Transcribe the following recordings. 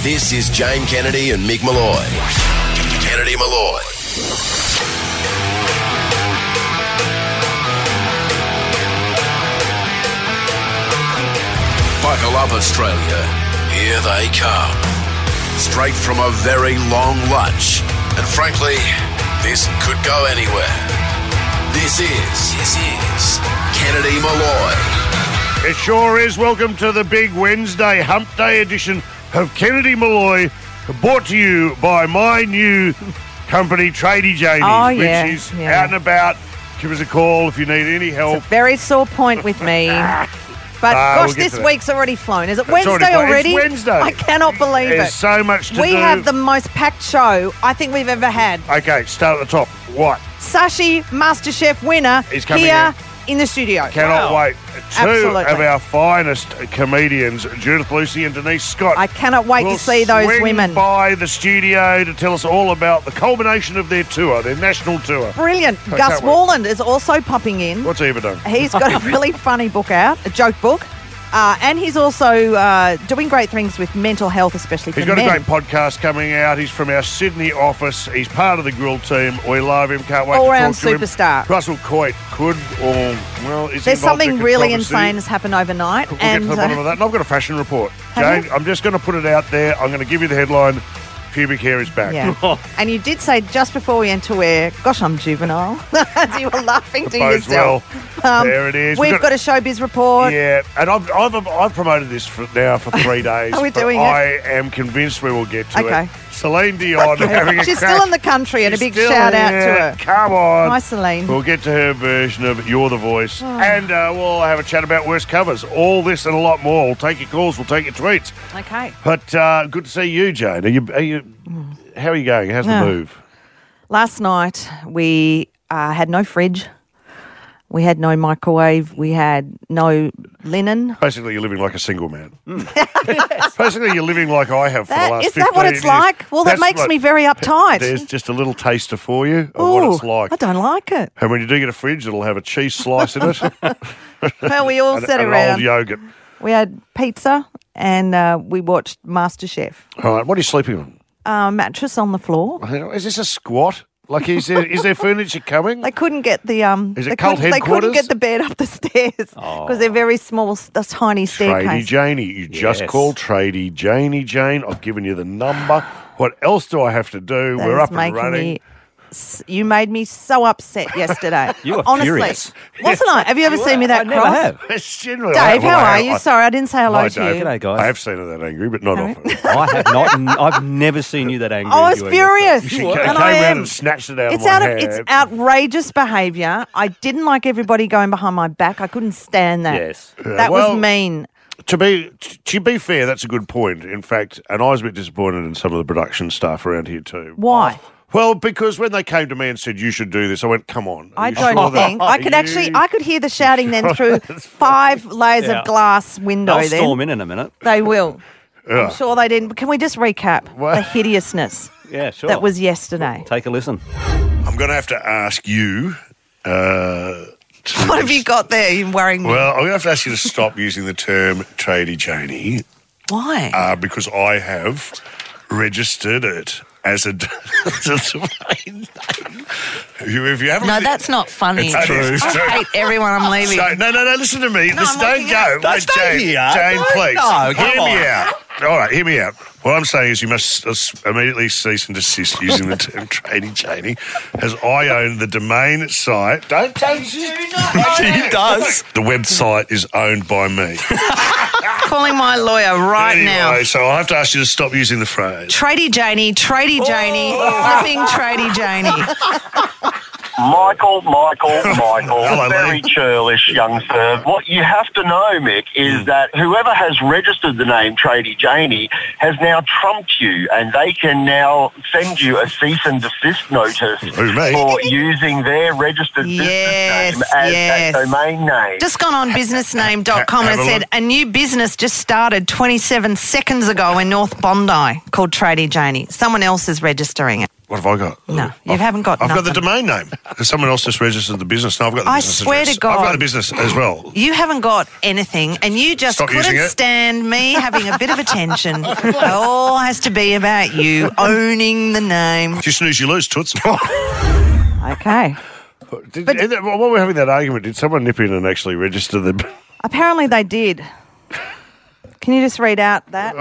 This is Jane Kennedy and Mick Malloy. Kennedy Malloy. Buckle up, Australia. Here they come. Straight from a very long lunch. And frankly, this could go anywhere. This is Kennedy Malloy. It sure is. Welcome to the big Wednesday Hump Day edition of Kennedy Malloy, brought to you by my new company, Tradie Janie's, which is out and about. Give us a call if you need any help. It's a very sore point with me. But gosh, this week's already flown. Is it Wednesday already? It's Wednesday. I cannot believe it. There's so much to do. We have the most packed show I think we've ever had. Okay, start at the top. What? Sashi, MasterChef winner, He's coming here in the studio. Cannot wait. Two Absolutely. of our finest comedians, Judith Lucy and Denise Scott. I cannot wait to see those women. By the studio to tell us all about the culmination of their tour, their national tour. Brilliant. I Gus can't wait. Worland is also popping in. What's he ever done? He's got a really funny book out, a joke book. And he's also doing great things with mental health, especially for men. He's got a great podcast coming out. He's from our Sydney office. He's part of the Grill team. We love him. Can't wait all-round to talk to superstar. him. Russell Coit could, or, well, is There's involved in something really controversy. insane has happened overnight. We'll get to the bottom of that. And I've got a fashion report. Jane, I'm just going to put it out there. I'm going to give you the headline. Pubic hair is back. Yeah. And you did say just before we went to wear, gosh, I'm juvenile. As you were laughing to Bodes yourself. well. There it is. We've got a showbiz report. Yeah, and I've promoted this now for 3 days. Are we but doing it? I am convinced we will get to Okay. it. Celine Dion having a She's crack. still in the country, and a She's big still shout out here. to her. Come on. Hi, Celine. We'll get to her version of You're the Voice. And we'll have a chat about worst covers. All this and a lot more. We'll take your calls. We'll take your tweets. Okay. But good to see you, Jane. How are you going? How's the move? Last night, we had no fridge. We had no microwave. We had no linen. Basically, you're living like a single man. Basically, you're living like I have for the last 15 years. Is that what it's like? Well, that makes me very uptight. There's just a little taster for you of what it's like. I don't like it. And when you do get a fridge, it'll have a cheese slice in it. Well, we all sat and around. old yogurt. We had pizza and we watched MasterChef. All right, what are you sleeping on? Mattress on the floor. Is this a squat? Like, is there furniture coming? They couldn't get the Is it cult They couldn't headquarters? get the bed up the stairs because they're very small, tiny Tradie staircase. Janie. You just called Tradie Janie, Jane. I've given you the number. What else do I have to do? That We're is up and making running. You made me so upset yesterday. You were honestly, furious. wasn't I? Have you ever seen me that I never cross? have. It's generally Dave, well, how I- are you? I- Sorry, I didn't say hello Hi, to Dave. you. G'day, guys. I have seen her that angry, but not often. I have not. I've never seen you that angry. I as was you were furious. She yesterday. came And I around am. and snatched it out It's of my out of hand. it's outrageous behaviour. I didn't like everybody going behind my back. I couldn't stand that. Yes. That well, was mean. To be fair, that's a good point. In fact, and I was a bit disappointed in some of the production staff around here too. Why? Well, because when they came to me and said you should do this, I went, "Come on." I Are you don't sure that- think I could You- I could hear the shouting then through 5 layers Yeah. of glass window. They'll then storm in a minute. they will. Ugh. I'm sure they didn't. Can we just recap What? the hideousness Yeah, sure. that was yesterday? Take a listen. I'm going to have to ask you. What have you got there? You're worrying me. Well, I'm going to have to ask you to stop using the term Tradie Janie Why? because I have registered it as a domain name. If you haven't, No, that's not funny. It's true. It's true. I hate everyone I'm leaving. So, no, listen to me. Listen, I'm don't looking go. at- Don't Wait, stay Jane, here. Jane, No, please. no, come hear me on. out. All right, hear me out. What I'm saying is you must immediately cease and desist using the term Tradie Janie, as I own the domain site. Don't change it. He does. The website is owned by me. Calling my lawyer right now. Anyway, so I'll have to ask you to stop using the phrase. Tradie Janie, flipping Tradie Janie. Michael, Hello, very mate. churlish, young sir. What you have to know, Mick, is that whoever has registered the name Tradie Janie has now trumped you, and they can now send you a cease and desist notice Who, me? for using their registered business name as that domain name. Just gone on businessname.com and Have it a said look. a new business just started 27 seconds ago in North Bondi called Tradie Janie. Someone else is registering it. What have I got? No, you haven't got I've nothing. got the domain name. Someone else just registered the business. No, I've got the I business swear address. to God. I've got the business as well. You haven't got anything, and you just Stop using couldn't it. stand me having a bit of attention. It all has to be about you owning the name. If you snooze, you lose, toots. Okay. While we were having that argument, did someone nip in and actually register the... Apparently they did. Can you just read out that?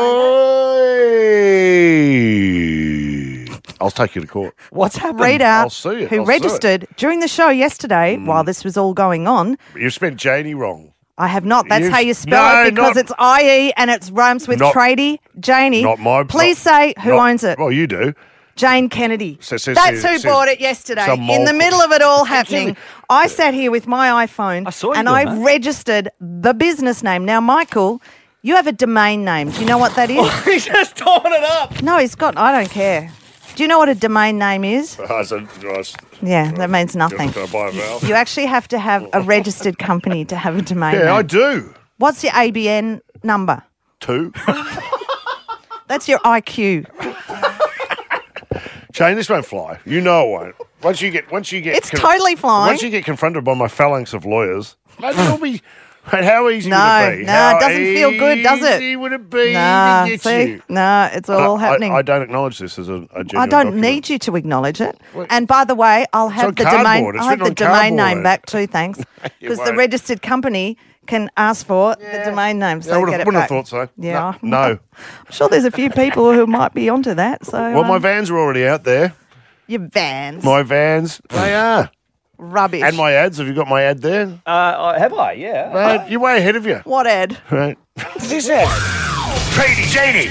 I'll take you to court. What's happened? Read out I'll see it. who I'll see registered during the show yesterday while this was all going on. You spent Janie wrong. I have not. That's You've- how you spell No, it because not- it's IE and it rhymes with Not- tradie. Janie, Not my... please say who owns it. Well, you do. Jane Kennedy. So- That's who bought it yesterday. some In the mole- middle of it all happening, I sat here with my iPhone I saw you and doing I that. registered the business name. Now, Michael, you have a domain name. Do you know what that is? He's just torn it up. No, he's got. I don't care. Do you know what a domain name is? I said, Yeah, that means nothing. Can I buy a vowel? You actually have to have a registered company to have a domain name. Yeah, I do. What's your ABN number? 2. That's your IQ. Jane, this won't fly. You know it won't. Once you get, It's totally flying. Once you get confronted by my phalanx of lawyers, mate, it'll be. Mate, how easy No, would it be? no, How it doesn't feel good, does it? easy would it be Nah, to get see? you? No, it's all happening. I don't acknowledge this as a genuine I don't document. need you to acknowledge it. And by the way, I'll have on the domain. cardboard. It's I'll have written the on domain name cardboard. back too. Thanks, because the won't. registered company can ask for the domain name. So Yeah, I get it wouldn't back. have thought so. Yeah, No. I'm sure there's a few people who might be onto that. So Well, my vans are already out there. your vans, My vans, they are. rubbish. And my ads. Have you got my ad there? Have I? Yeah. Mate, you're way ahead of you. what ad? Right. What's this ad? Tradie Janie.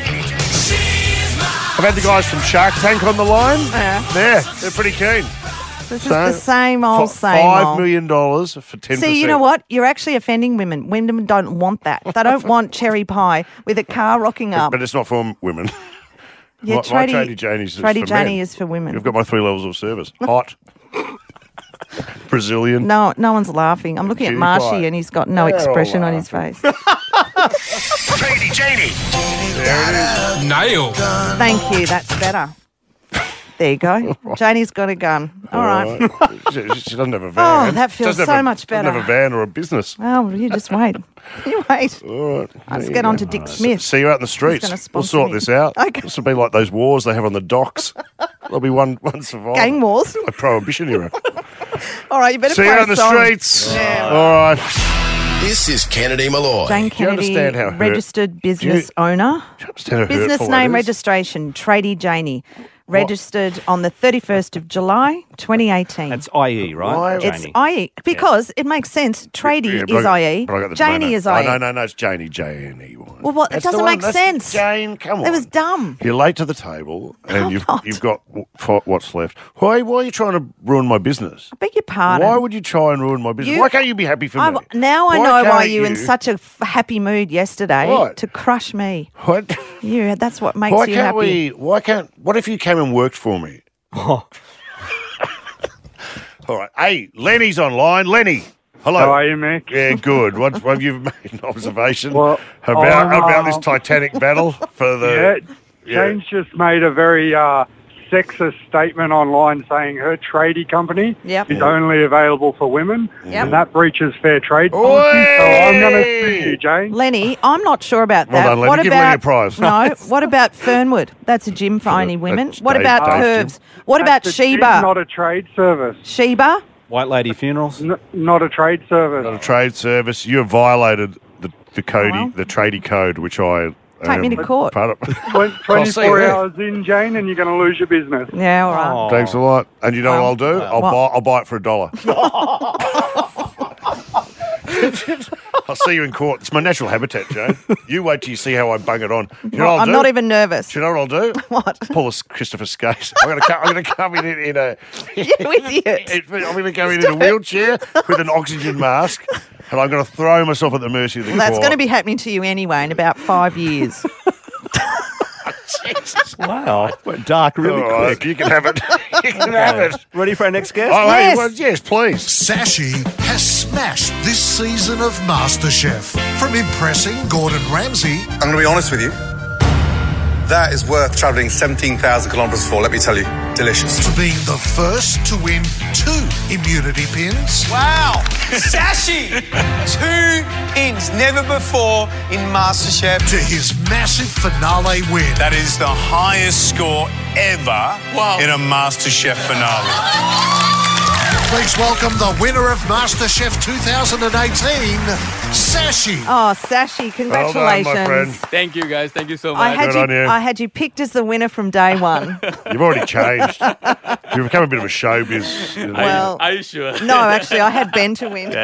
I've had the guys from Shark Tank on the line. Yeah. They're pretty keen. This is the same old, same $5 old. million for 10%. See, you know what? You're actually offending women. Women don't want that. They don't want cherry pie with a car rocking up. But it's not for women. Yeah, my Tradie Tradie Janie's Tradie for Janie men. is for women. You've got my 3 levels of service. Hot. Brazilian. No one's laughing. I'm looking at Cutie Marshy pie. and he's got no They're all expression on his face. Tradie Janie. Nail. Thank you. That's better. There you go. Janie's got a gun. All right. She doesn't have a van. Oh, that feels Doesn't so have a- much better. Doesn't have a van or a business. Well, you just wait. You wait. All right. Let's get on to Dick Smith. See you out in the streets. gonna We'll sponsor sort me. this out. Okay. This will be like those wars they have on the docks. There'll be one survivor. Gang wars. A prohibition era. All right, you better See play you a out in the song. streets. Yeah. All right. This is Kennedy Malloy. Jane you Kennedy, understand how hurt- registered business owner. Do you understand how Business hurtful name that is? registration, Tradie Janie. Registered on the 31st of July, 2018. That's IE, right? Why- It's Janie. IE because it makes sense. Tradie Yeah, but is I- IE. but I got the Janie domain is name. IE. Oh, no, it's Janie. Janie. Well, what? It That's the doesn't one. make That's sense. Jane, come on. It was dumb. You're late to the table, and you've not. got what's left. Why are you trying to ruin my business? Beg your pardon. Why would you try and ruin my business? You- Why can't you be happy for me? Now I Why know why can't you were in such a happy mood yesterday What? to crush me. What? You, that's what makes Why you can't happy. we? Why can't? What if you came and worked for me? All right. Hey, Lenny's online. Lenny, hello. How are you, Mick? Yeah, good. What have you made an observation Well, about this Titanic battle for the? Jane's just made a very sexist statement online saying her tradie company Yep. is only available for women, Yep. and that breaches fair trade policy. So I'm going to sue you, Jane. Lenny, I'm not sure about Well that. done, Lenny. What Give about Lenny a prize. No, what about Fernwood? That's a gym for only women. that's What Dave- about Dave's Curves? What about That's a gym, Sheba? not a trade service. Sheba? White Lady Funerals. Not a trade service. Not a trade service. You have violated the code, well. the tradie code, which I Take me to court. Part of. 24 hours in, Jane, and you're going to lose your business. Yeah, all right. Oh. Thanks a lot. And you know what I'll do? What? I'll buy it for $1. I'll see you in court. It's my natural habitat, Joe. You wait till you see how I bung it on. You know what I'll I'm do? not even nervous. Do you know what I'll do? What? Pull a Christopher Skate. I'm going to come in a. You idiot. I'm going to go in a wheelchair with an oxygen mask, and I'm going to throw myself at the mercy of the Well, that's court. going to be happening to you anyway in about 5 years. Wow. Went dark really All right, quick. you can have it. You can have it. Ready for our next guest? Oh, Yes. hey, well, yes, please. Sashi has smashed this season of MasterChef. From impressing Gordon Ramsay I'm going to be honest with you. That is worth travelling 17,000 kilometres for, let me tell you. Delicious. To being the first to win 2 immunity pins. Wow! Sashi! 2 pins, never before in MasterChef. To his massive finale win. That is the highest score ever in a MasterChef finale. Please welcome the winner of MasterChef 2018, Sashi. Oh, Sashi, congratulations. Well done, my friend. Thank you, guys. Thank you so much. I had you picked as the winner from day one. You've already changed. You've become a bit of a showbiz. You know. Well, are you sure? No, actually, I had Ben to win.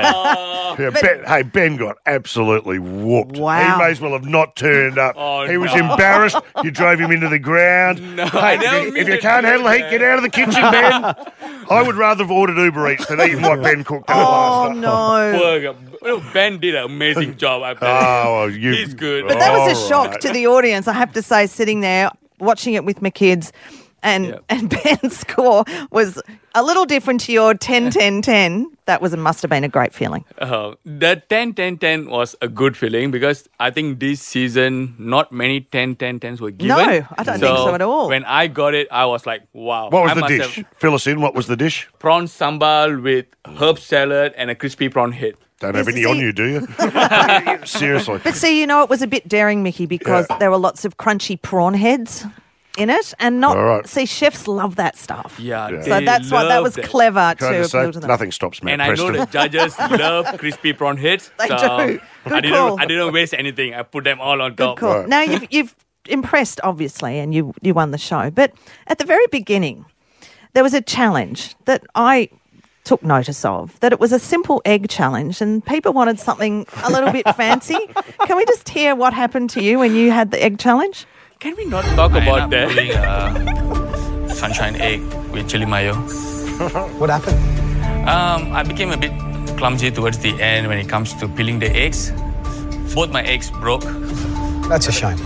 Yeah, Ben got absolutely whooped. Wow. He may as well have not turned up. Oh, he was embarrassed. You drove him into the ground. No, hey, if you can't handle heat, get out of the kitchen, Ben. I would rather have ordered Uber Eats than eating what Ben cooked up last night. Oh, no. Ben did an amazing job. He's good. But that was a shock to the audience, I have to say, sitting there watching it with my kids. And Ben's score was a little different to your 10-10-10. That must have been a great feeling. The 10-10-10 was a good feeling because I think this season not many 10-10-10s were given. No, I don't think so at all. When I got it, I was like, wow. What was the dish? Fill us in. What was the dish? Prawn sambal with herb salad and a crispy prawn head. Don't have any on you, do you? Seriously. But see, it was a bit daring, Mickey, because there were lots of crunchy prawn heads in it, and see, chefs love that stuff. Yeah. So that was clever to appeal to them. Nothing stops Matt And Preston. I know the judges love crispy prawn heads. They do. Good call. I didn't waste anything. I put them all on top. Good call. Right. Now you've impressed, obviously, and you won the show. But at the very beginning, there was a challenge that I took notice of, that it was a simple egg challenge, and people wanted something a little bit fancy. Can we just hear what happened to you when you had the egg challenge? Can we not talk about that? Putting sunshine egg with chili mayo. What happened? I became a bit clumsy towards the end when it comes to peeling the eggs. Both my eggs broke. That's a shame.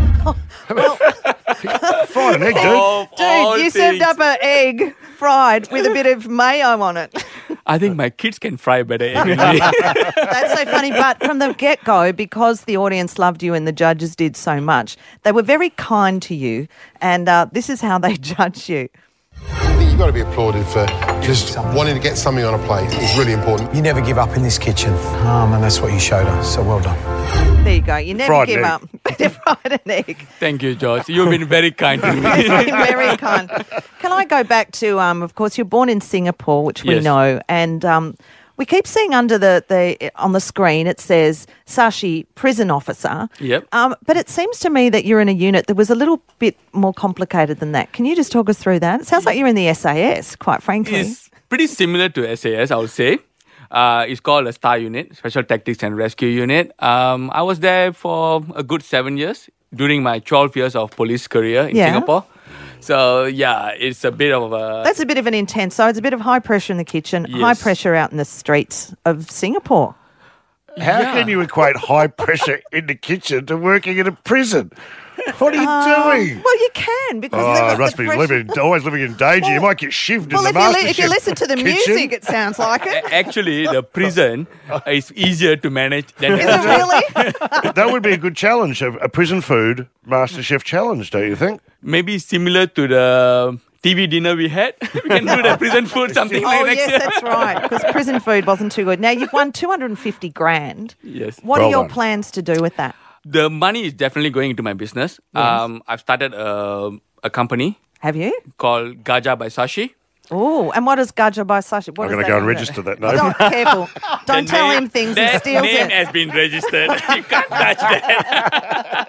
Fried an egg, Dude, you served up an egg fried with a bit of mayo on it. I think my kids can fry better egg. That's so funny. But from the get-go, because the audience loved you and the judges did so much, they were very kind to you, and this is how they judge you. I think you've got to be applauded for just wanting to get something on a plate. It's really important. You never give up in this kitchen, and that's what you showed us, so well done. There you go. You never give up. Fried an egg. Thank you, George. You've been very kind to me. Very kind. Can I go back to, of course, you're born in Singapore, which we know, and we keep seeing under the on the screen it says Sashi, prison officer. Yep. But it seems to me that you're in a unit that was a little bit more complicated than that. Can you just talk us through that? It sounds like you're in the SAS, quite frankly. It's pretty similar to SAS, I would say. It's called a STAR unit, Special Tactics and Rescue Unit. I was there for a good 7 years during my 12 years of police career in Singapore. So, it's a bit of a... That's a bit of an intense... So it's a bit of high pressure in the kitchen, high pressure out in the streets of Singapore. How can you equate high pressure in the kitchen to working in a prison? What are you doing? Well, you can because it must be always living in danger. You might get shivved in the MasterChef if you listen to the music, it sounds like it. Actually, the prison is easier to manage than... Is it really? That would be a good challenge, a prison food MasterChef challenge, don't you think? Maybe similar to the TV dinner we had. We can do the prison food, something like next year. That's right, because prison food wasn't too good. Now, you've won 250 grand. Yes. What are your plans to do with that? The money is definitely going into my business. Yes. I've started a company. Have you? Called Gaja by Sashi. Oh, and what is Gaja by Sashi? I'm going to go and register that name. Careful. Don't tell him things he steals it. That name has been registered. You can't touch that.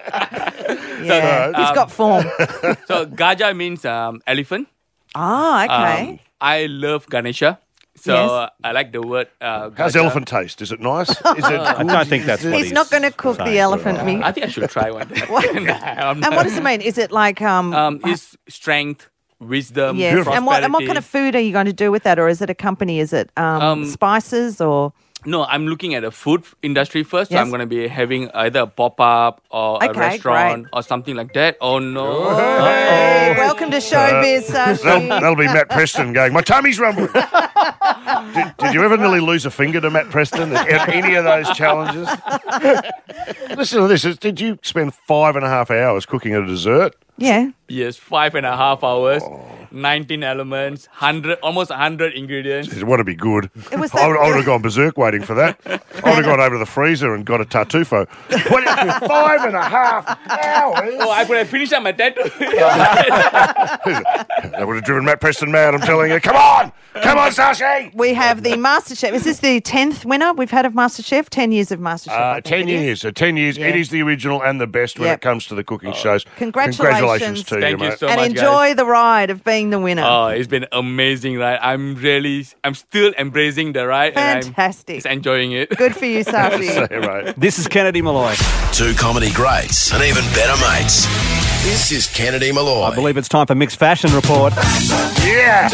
He's got form. So Gaja means elephant. Ah, okay. I love Ganesha. So I like the word. How's elephant taste? Is it nice? I don't think that's what he's not going to cook the elephant meat. I think I should try one day. And what does it mean? Is it like it's strength, wisdom, prosperity. And what kind of food are you going to do with that, or is it a company? Is it spices or? No, I'm looking at the food industry first. So I'm going to be having either a pop-up or a restaurant or something like that. Oh, no. Hey, welcome to Showbiz, Sashi. That'll be Matt Preston going, my tummy's rumbling. Did you ever nearly lose a finger to Matt Preston in any of those challenges? Listen to this. Did you spend 5.5 hours cooking a dessert? Yeah. Yes, 5.5 hours, 19 elements, almost 100 ingredients. It would be good. It was I would have gone berserk waiting for that. I would have gone over to the freezer and got a tartufo. 5.5 hours? Oh, I could have finished up my tattoo. That would have driven Matt Preston mad, I'm telling you. Come on, Sashi! We have the MasterChef. Is this the 10th winner we've had of MasterChef? 10 years of MasterChef. 10 years. So 10 years. Yeah. It is the original and the best when it comes to the cooking shows. Congratulations to Thank you mate. so and much, enjoy guys. the ride of being the winner. Oh, it's been amazing, right? I'm still embracing the ride. Fantastic. And I'm just enjoying it. Good for you, Sashi. Right. This is Kennedy Malloy. Two comedy greats and even better mates. This is Kennedy Malloy. I believe it's time for Mick's Fashion Report. Yeah!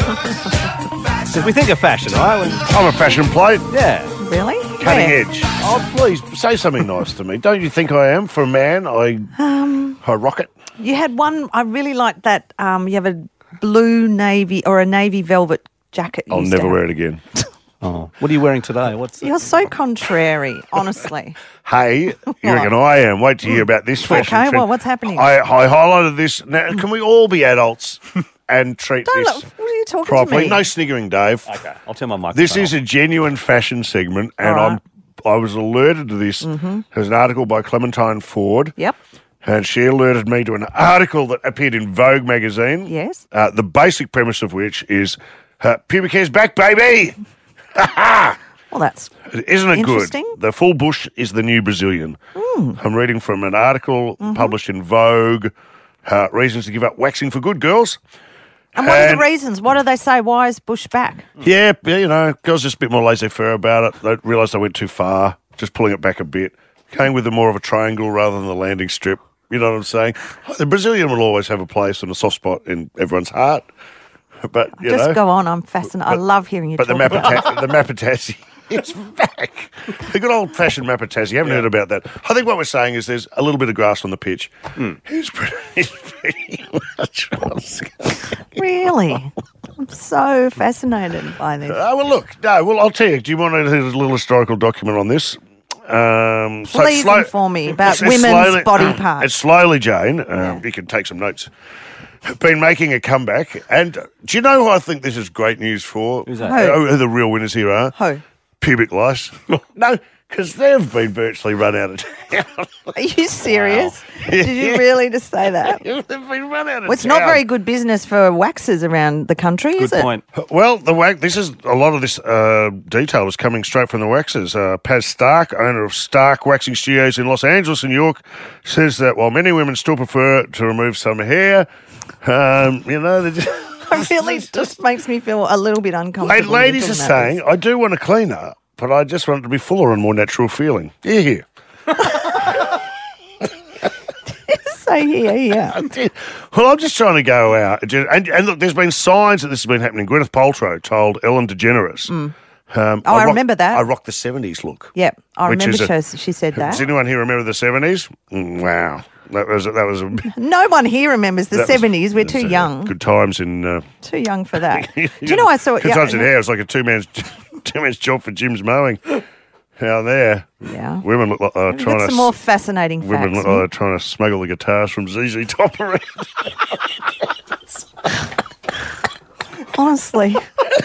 We think of fashion, right? I'm a fashion plate. Yeah. Really? Cutting Where? edge. Oh, please, say something nice to me. Don't you think I am? For a man, I rock it. You had one, I really liked that. You have a blue navy or a navy velvet jacket. I'll never wear it again. Oh, what are you wearing today? You're so contrary, honestly. Hey, you reckon I am? Wait till you hear about this fashion Okay, trend. well, what's happening? I highlighted this. Now, can we all be adults and treat Don't this look, what are you talking properly? to me? No sniggering, Dave. Okay, I'll turn my microphone This is a genuine fashion segment, and All right. I was alerted to this. There's an article by Clementine Ford. Yep. And she alerted me to an article that appeared in Vogue magazine. Yes. The basic premise of which is pubic hair's back, baby. Well, that's Isn't it interesting. good? The full bush is the new Brazilian. I'm reading from an article published in Vogue. Reasons to give up waxing for good, girls. And what are the reasons? What do they say? Why is Bush back? Yeah, you know, girls just a bit more laissez-faire about it. They realised they went too far, just pulling it back a bit. Going with more of a triangle rather than the landing strip. You know what I'm saying? The Brazilian will always have a place and a soft spot in everyone's heart. But, you know. Just go on. I'm fascinated. I love hearing you talk the Mapatazzi is back. The good old-fashioned Mapatazzi. You haven't heard about that. I think what we're saying is there's a little bit of grass on the pitch. He's pretty much Really? I'm so fascinated by this. well, look. No, well, I'll tell you. Do you want a little historical document on this? Please inform me about women's body parts. It's slowly, Jane. You can take some notes. Been making a comeback. And do you know who I think this is great news for? Who's that? Who the real winners here are? Who? Pubic lice. No, because they've been virtually run out of town. Are you serious? Did you really just say that? They've been run out of Well, it's town. not very good business for waxers around the country, is it? Good point. Well, this is a lot of this detail is coming straight from the waxers. Paz Stark, owner of Stark Waxing Studios in Los Angeles, New York, says that while many women still prefer to remove some hair, you know, they just... It really just makes me feel a little bit uncomfortable. Ladies are saying, I do want a cleaner, but I just want it to be fuller and more natural feeling. Here. Say here. Well, I'm just trying to go out. And look, there's been signs that this has been happening. Gwyneth Paltrow told Ellen DeGeneres. I remember that. I rocked the 70s look. Yep, I Which remember is she said that. Does anyone here remember the 70s? Wow. That was No one here remembers the 70s. We're too young. Good times in... Too young for that. Do you know I saw... Good times in hair. It's like a two-man's job for Jim's mowing. Out there. Yeah. Women look like they're trying to... some more fascinating facts. Women look like they're trying to smuggle the guitars from ZZ Top around. Honestly.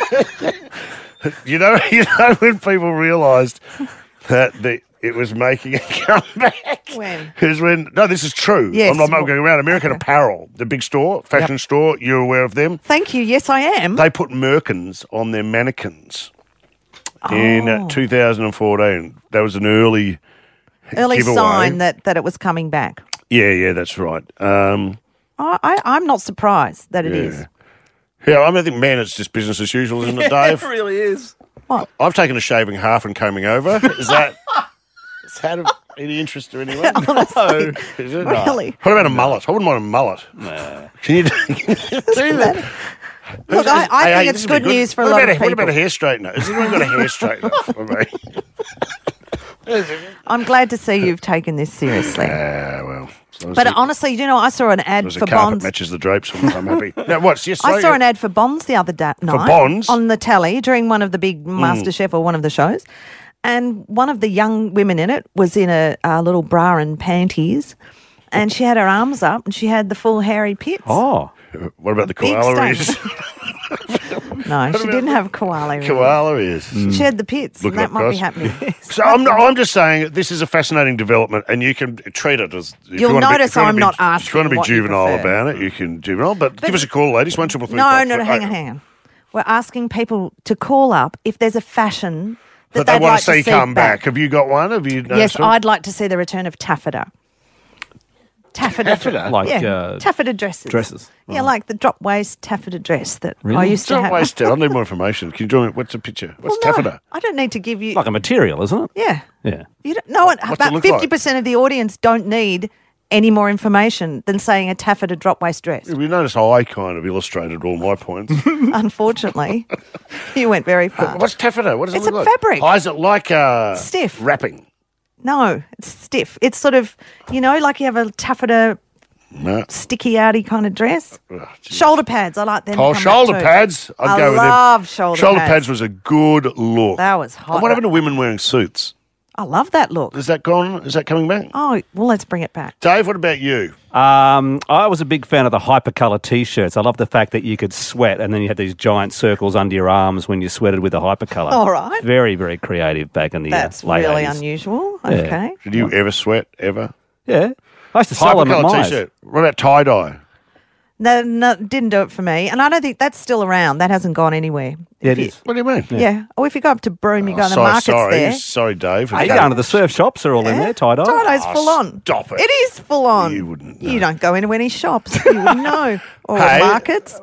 You know when people realised that it was making a comeback? When? Because this is true. Yes. I'm not going around. American Apparel, the big store, fashion store, you're aware of them? Thank you. Yes, I am. They put merkins on their mannequins in 2014. That was an early giveaway. Sign that it was coming back. Yeah, that's right. I'm not surprised that it is. Yeah, I think, man, it's just business as usual, isn't it, Dave? It really is. What? I've taken a shaving half and combing over. Is that of any interest to anyone? Honestly, Is it? really? What about a mullet? I wouldn't want a mullet. Nah. Can you do that? Look, I think it's good news for a lot of people. What about a hair straightener? Has anyone got a hair straightener for me? I'm glad to see you've taken this seriously. Yeah, well. But honestly, I saw an ad for the carpet Bonds. matches the drapes. I'm happy. Now, what's yes? I saw an ad for Bonds the other night. For Bonds? On the telly during one of the big MasterChef or one of the shows. And one of the young women in it was in a little bra and panties. And she had her arms up and she had the full hairy pits. Oh. What about the koala ears? No, she didn't have koala ears. Koala ears. She had the pits, and that might be happening. So I'm just saying this is a fascinating development, and you can treat it as... You'll notice I'm not asking. If you want to be juvenile about it, you can juvenile. But give us a call, ladies. 1-333. No, hang on. We're asking people to call up if there's a fashion that they they'd want like to see come back. Have you got one? Yes, I'd like to see the return of taffeta. Taffeta? Like taffeta dresses. Dresses. Yeah, like the drop waist taffeta dress that Really? I used to have. Drop waist. I need more information. Can you draw me? What's the picture? What's taffeta? I don't need to give you... Like a material, isn't it? Yeah. Yeah. You don't know it. What's About it look 50% of the audience don't need any more information than saying a taffeta drop waist dress. You notice how I kind of illustrated all my points. Unfortunately, you went very far. What's taffeta? What does it It's look a like? fabric. Oh, is it like stiff wrapping? No, it's stiff. It's sort of, like you have a taffeta sticky outy kind of dress. Shoulder pads, I like them. Oh, shoulder pads. I'd go with them. I love shoulder pads. Shoulder pads was a good look. That was hot. And what happened to women wearing suits? I love that look. Is that gone? Is that coming back? Oh, well, let's bring it back. Dave, what about you? I was a big fan of the hypercolour T-shirts. I love the fact that you could sweat and then you had these giant circles under your arms when you sweated with the hypercolour. All right. Very, very creative back in the That's late really 80s. unusual. Yeah. Okay. Did you ever sweat, ever? Yeah. I used to sell them at Hypercolour Myers. T-shirt. What about tie-dye? No, didn't do it for me. And I don't think that's still around. That hasn't gone anywhere. Yeah, it is. What do you mean? Yeah. Or if you go up to Broome, you go in the markets there. Sorry, Dave. Hey, you go into the surf shops, are all in there, tie-dye. Tie-dye's full on. Stop it. It is full on. You wouldn't know. You don't go into any shops. You wouldn't know. Or Hey, markets.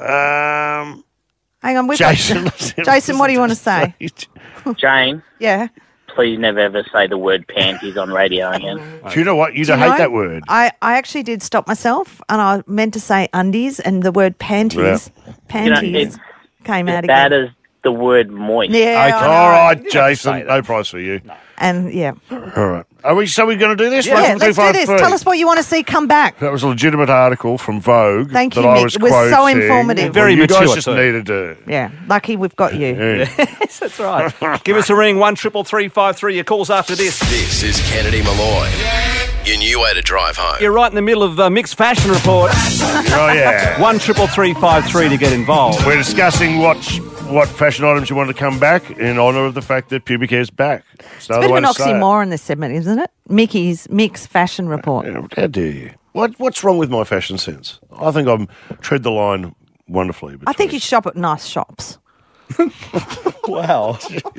Hang on. Jason, what do you want to say? Jane, Yeah. please never ever say the word panties on radio again. Do you know what? You Do don't you hate know, that word. I actually did stop myself and I meant to say undies and the word panties. Panties came out As bad again. as the word moist. Yeah. Okay, I know. all right, say Jason. that. No prize for you. And yeah. All right. Are we going to do this? Yeah, One, let's two, do five, this. three. Tell us what you want to see come back. That was a legitimate article from Vogue. Thank that you, I Mick. was It was so quoting. informative. Very you mature guys just too. needed to... Yeah. Lucky we've got you. Yes, that's right. Give us a ring, 1-333-533. Your calls after this. This is Kennedy Malloy. Your new way to drive home. You're right in the middle of Mixed Fashion Report. Oh, yeah. 1-333-533 to get involved. We're discussing what fashion items you want to come back in honour of the fact that pubic hair is back. It's a bit of an oxymoron, this segment, isn't it? Mickey's Mixed Fashion Report. Yeah, how dare you? What's wrong with my fashion sense? I think I'm tread the line wonderfully. I think you shop at nice shops. Wow.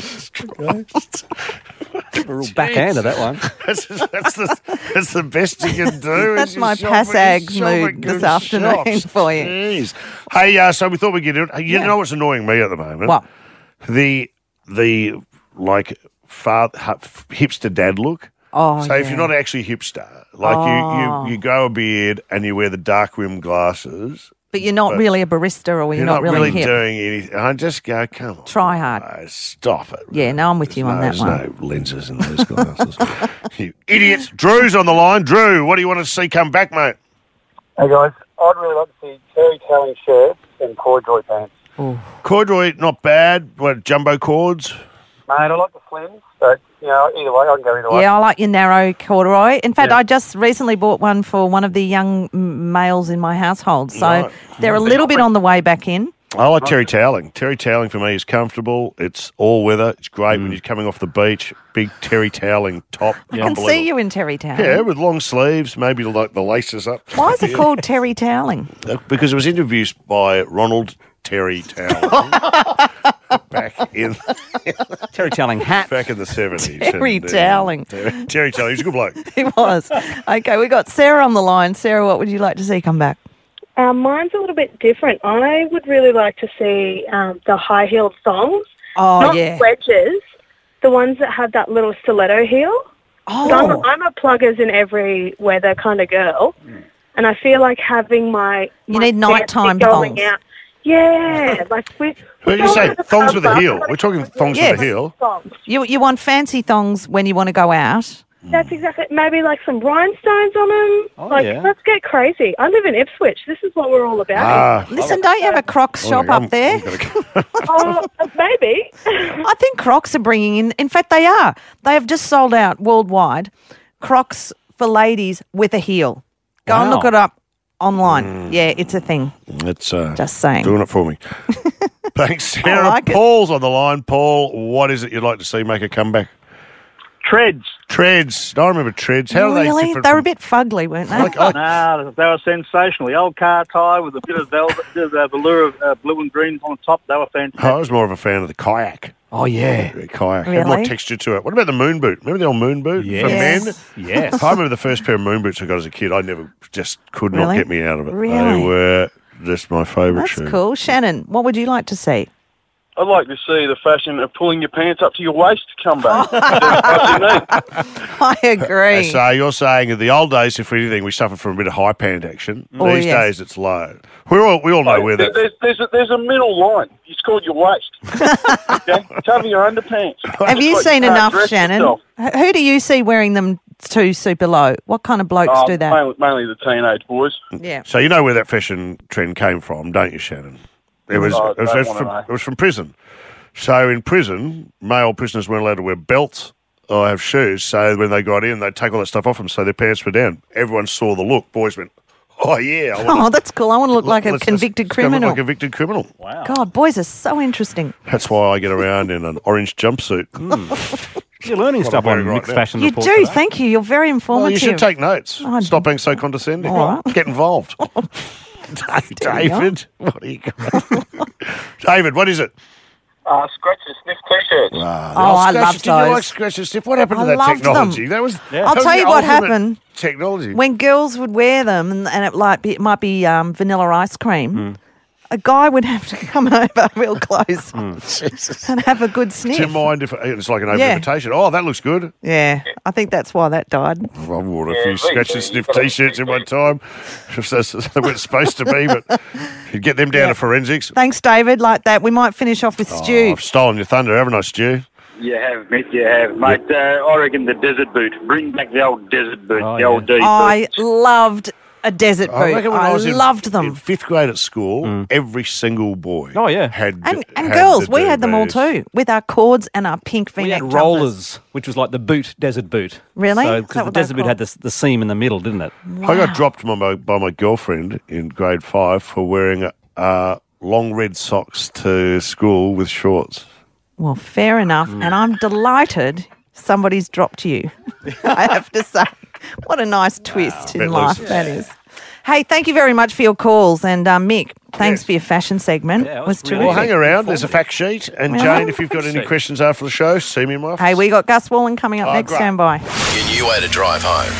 A real backhand that one. That's the best you can do. That's my Passags mood this afternoon for you. Jeez. Hey, so we thought we'd get it. You know what's annoying me at the moment? What? The hipster dad look. Oh, so if you're not actually hipster, like you grow a beard and you wear the dark rimmed glasses. But you're not really a barista or you're not really hip. doing anything. I just go, come on. Try hard. Stop it. Yeah, no, I'm with you on that one. There's no lenses in those glasses. You idiots. Drew's on the line. Drew, what do you want to see come back, mate? Hey guys, I'd really like to see Terry Towing shirts and corduroy pants. Corduroy, not bad. What, jumbo cords? Mate, I like the slims, but either way, I can go either way. Yeah, I like your narrow corduroy. In fact, I just recently bought one for one of the young males in my household. So they're a little bit on the way back in. I like terry toweling. Terry toweling for me is comfortable. It's all weather. It's great when you're coming off the beach. Big terry toweling top. I can see you in terry toweling. Yeah, with long sleeves, maybe like the laces up. Why is it called terry toweling? Because it was introduced by Ronald Terry Toweling back in Terry Toweling hat. Back in the 70s. Terry Toweling. Terry Toweling. He's a good bloke. He was. Okay, we got Sarah on the line. Sarah, what would you like to see come back? Mine's a little bit different. I would really like to see the high-heeled thongs. Oh, not yeah. wedges, the ones that have that little stiletto heel. Oh. So I'm a pluggers in every weather kind of girl, and I feel like having my You need nighttime fancy going thongs. out. Yeah, like What did you say? Thongs with a heel. We're talking thongs Yes. with a heel. You want fancy thongs when you want to go out. That's exactly. Maybe like some rhinestones on them. Let's get crazy. I live in Ipswich. This is what we're all about. Listen, don't you have a Crocs shop up there? Maybe. I think Crocs are bringing in fact, they are. They have just sold out worldwide Crocs for ladies with a heel. Go and look it up online. Yeah, it's a thing. It's just saying. Doing it for me. Thanks, Sarah. like it. Paul's on the line. Paul, what is it you'd like to see make a comeback? Treads. Treads. I remember Treads. How are they Really? different? They were a bit fugly, weren't they? Nah, they were sensational. The old car tie with a bit of velvet, bit of velour of blue and green on top. They were fantastic. I was more of a fan of the kayak. Oh, yeah. The kayak. Had more Really? texture to it. What about the moon boot? Remember the old moon boot Yes. for men? Yes. I remember the first pair of moon boots I got as a kid. I never just could not Really? get me out of it. Really? They were just my favourite That's shoe. cool. Shannon, what would you like to see? I'd like to see the fashion of pulling your pants up to your waist come back. I agree. So you're saying in the old days, if anything, we suffered from a bit of high pant action. Oh, These yes. days, it's low. We all know where that. There's a middle line. It's called your waist. Okay? Cover your underpants. Have you Just like seen can't enough, dress Shannon? yourself. Who do you see wearing them too super low? What kind of blokes do that? Mainly the teenage boys. Yeah. So you know where that fashion trend came from, don't you, Shannon? It was I don't wanna from, know. it was from prison. So in prison, male prisoners weren't allowed to wear belts or have shoes. So when they got in, they'd take all that stuff off them so their pants were down. Everyone saw the look. Boys went, oh, yeah. Oh, that's cool. I want to look like a let's convicted go look criminal. like a convicted criminal. Wow. God, boys are so interesting. That's why I get around in an orange jumpsuit. You're learning What stuff I'm on wearing right Mixed now. Fashion You Report do. today. Thank you. You're very Well, informative. you should take notes. Oh, Stop being so condescending. All right. Get involved. David, what are you going? David, what is it? Scratch and sniff t-shirts. I love Did you like those. scratch and sniff? What happened to I that loved technology? them. That was. I'll that was tell the you what ultimate happened. Technology. When girls would wear them and it might be vanilla ice cream, a guy would have to come over real close and have a good sniff. Do you mind if it's like an open Yeah. invitation? Oh, that looks good. Yeah, I think that's why that died. I've worn a few scratch and sniff t-shirts in my time. They weren't supposed to be, but you'd get them down to forensics. Thanks, David. Like that, we might finish off with Stu. I've stolen your thunder, haven't I, Stu? You have, Mick, you have. Mate, I reckon the desert boot. Bring back the old desert boot, the old D boot. I loved a desert boot. I reckon when I was loved in them. fifth grade at school, every single boy had And had girls, the we had them all DBs. too, with our cords and our pink We V-neck had jumpers. rollers, which was like the boot, desert boot. Really? So, Is that because the what they're desert boot had the seam in the middle, didn't it? I got dropped by my girlfriend in grade 5 for wearing long red socks to school with shorts. Well, fair enough. And I'm delighted somebody's dropped you. I have to say, what a nice twist in bet life Lucy's. that is. Hey, thank you very much for your calls. And Mick, thanks for your fashion segment. Yeah, it it was was really Well, terrific. hang around. There's a fact sheet. And Yeah. Jane, if you've got any questions after the show, see me in my office. Hey, we got Gus Wallen coming up Oh, next. great. Stand by. Your new way to drive home.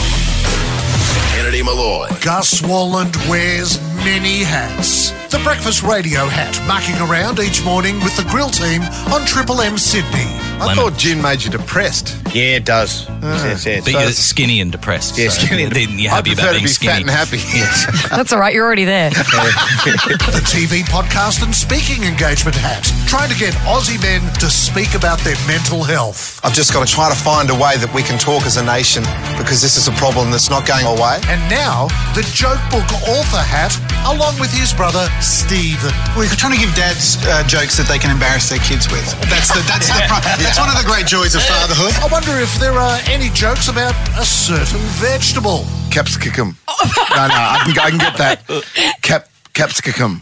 Kennedy Malloy. Gus Walland wears many hats. The Breakfast Radio hat, mucking around each morning with the grill team on Triple M Sydney. I thought gin made you depressed. Yeah, it does. Yes. But you're skinny and depressed. Yeah, so skinny and then you're I happy prefer about to being be skinny. fat and happy. Yes. That's all right, you're already there. The TV podcast and speaking engagement hat, trying to get Aussie men to speak about their mental health. I've just got to try to find a way that we can talk as a nation because this is a problem that's not going away. And now, the joke book author hat, along with his brother, Stephen. We're trying to give dads jokes that they can embarrass their kids with. That's one of the great joys of fatherhood. I wonder if there are any jokes about a certain vegetable. Capsicum. No, I can get that. Capsicum.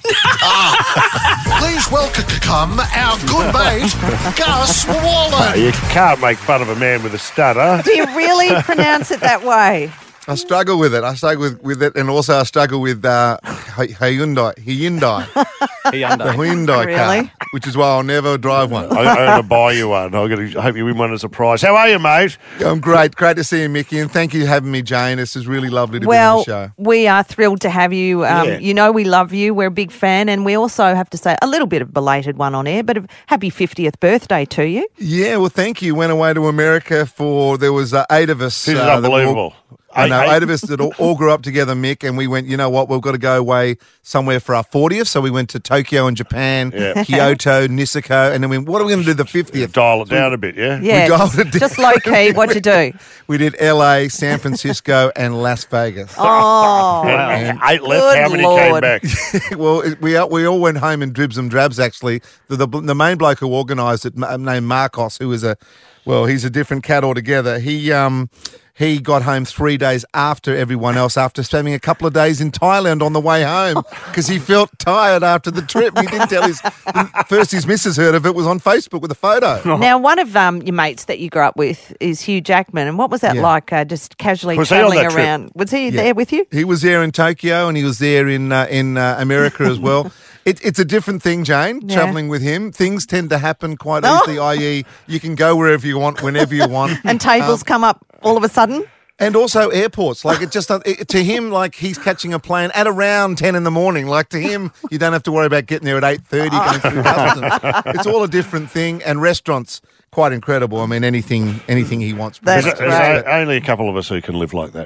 Please welcome our good mate, Gus Wallen. You can't make fun of a man with a stutter. Do you really pronounce it that way? I struggle with it. I struggle with it, and also I struggle with Hyundai. The Hyundai Really? car, which is why I'll never drive one. I'm going to buy you one. I hope you win one as a prize. How are you, mate? I'm great. Great to see you, Mickey, and thank you for having me, Jane. This is really lovely to be on Well, the show. we are thrilled to have you. You know we love you. We're a big fan. And we also have to say a little bit of belated one on air, but a happy 50th birthday to you. Yeah, well, thank you. Went away to America there was 8 of us. This is that unbelievable. I know, 8 of us that all grew up together, Mick, and we went, you know what, we've got to go away somewhere for our 40th. So we went to Tokyo in Japan, Kyoto, Niseko, and then what are we going to do the 50th? Dial it down a bit, yeah? Yeah, we dialed it down. Just low-key, what'd you do? We did LA, San Francisco, and Las Vegas. Oh, wow. And 8 left, how many came back? Well, we all went home in dribs and drabs, actually. The main bloke who organised it, named Marcos, who is he's a different cat altogether. He got home 3 days after everyone else, after spending a couple of days in Thailand on the way home because he felt tired after the trip. He didn't tell his missus heard of it, was on Facebook with a photo. Now, one of your mates that you grew up with is Hugh Jackman, and what was that like, just casually travelling around? Was he there with you? He was there in Tokyo, and he was there in America as well. It's a different thing, Jane, travelling with him. Things tend to happen quite easily, i.e. you can go wherever you want, whenever you want. And tables come up all of a sudden? And also airports. Like, to him, like, he's catching a plane at around 10 in the morning. Like, to him, you don't have to worry about getting there at 8:30 going through customs. It's all a different thing. And restaurants, quite incredible. I mean, anything he wants. There's only a couple of us who can live like that.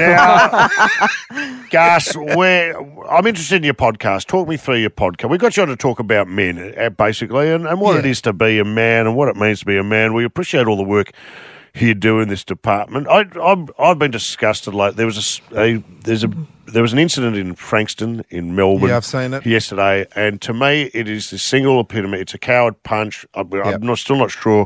Now, Gus, I'm interested in your podcast. Talk me through your podcast. We got you on to talk about men, basically, and what it is to be a man and what it means to be a man. We appreciate all the work you do in this department. I've been disgusted. Like, there was an incident in Frankston in Melbourne. Yeah, I've seen it yesterday, and to me, it is the single epitome. It's a coward punch. I'm still not sure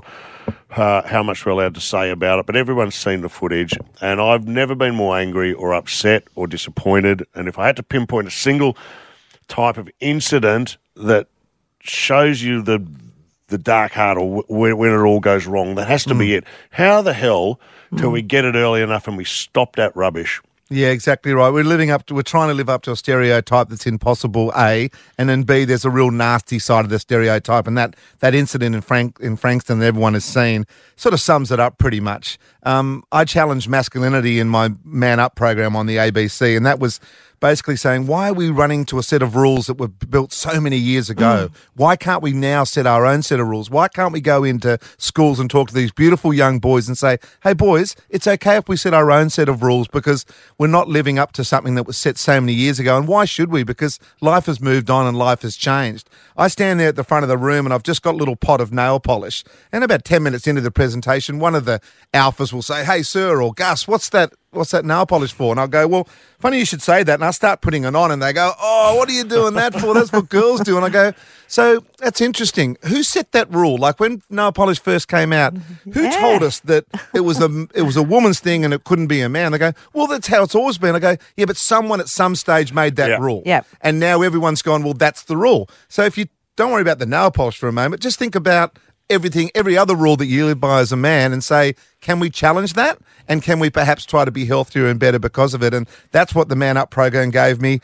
how much we're allowed to say about it, but everyone's seen the footage, and I've never been more angry or upset or disappointed. And if I had to pinpoint a single type of incident that shows you the dark heart, or when it all goes wrong, that has to be it. How the hell do we get it early enough and we stop that rubbish? Yeah, exactly right. We're trying to live up to a stereotype that's impossible, A, and then B, there's a real nasty side of the stereotype, and that incident in Frankston that everyone has seen sort of sums it up pretty much. I challenged masculinity in my Man Up program on the ABC, and that was basically saying, why are we running to a set of rules that were built so many years ago? Why can't we now set our own set of rules? Why can't we go into schools and talk to these beautiful young boys and say, hey, boys, it's okay if we set our own set of rules because we're not living up to something that was set so many years ago. And why should we? Because life has moved on and life has changed. I stand there at the front of the room and I've just got a little pot of nail polish. And about 10 minutes into the presentation, one of the alphas will say, hey, sir, or Gus, what's that nail polish for? And I'll go, well, funny you should say that. And I start putting it on and they go, oh, what are you doing that for? That's what girls do. And I go, so that's interesting. Who set that rule? Like when nail polish first came out, who told us that it was a woman's thing and it couldn't be a man? They go, well, that's how it's always been. I go, yeah, but someone at some stage made that rule. Yeah. And now everyone's gone, well, that's the rule. So if you don't worry about the nail polish for a moment, just think about every other rule that you live by as a man and say, can we challenge that? And can we perhaps try to be healthier and better because of it? And that's what the Man Up program gave me.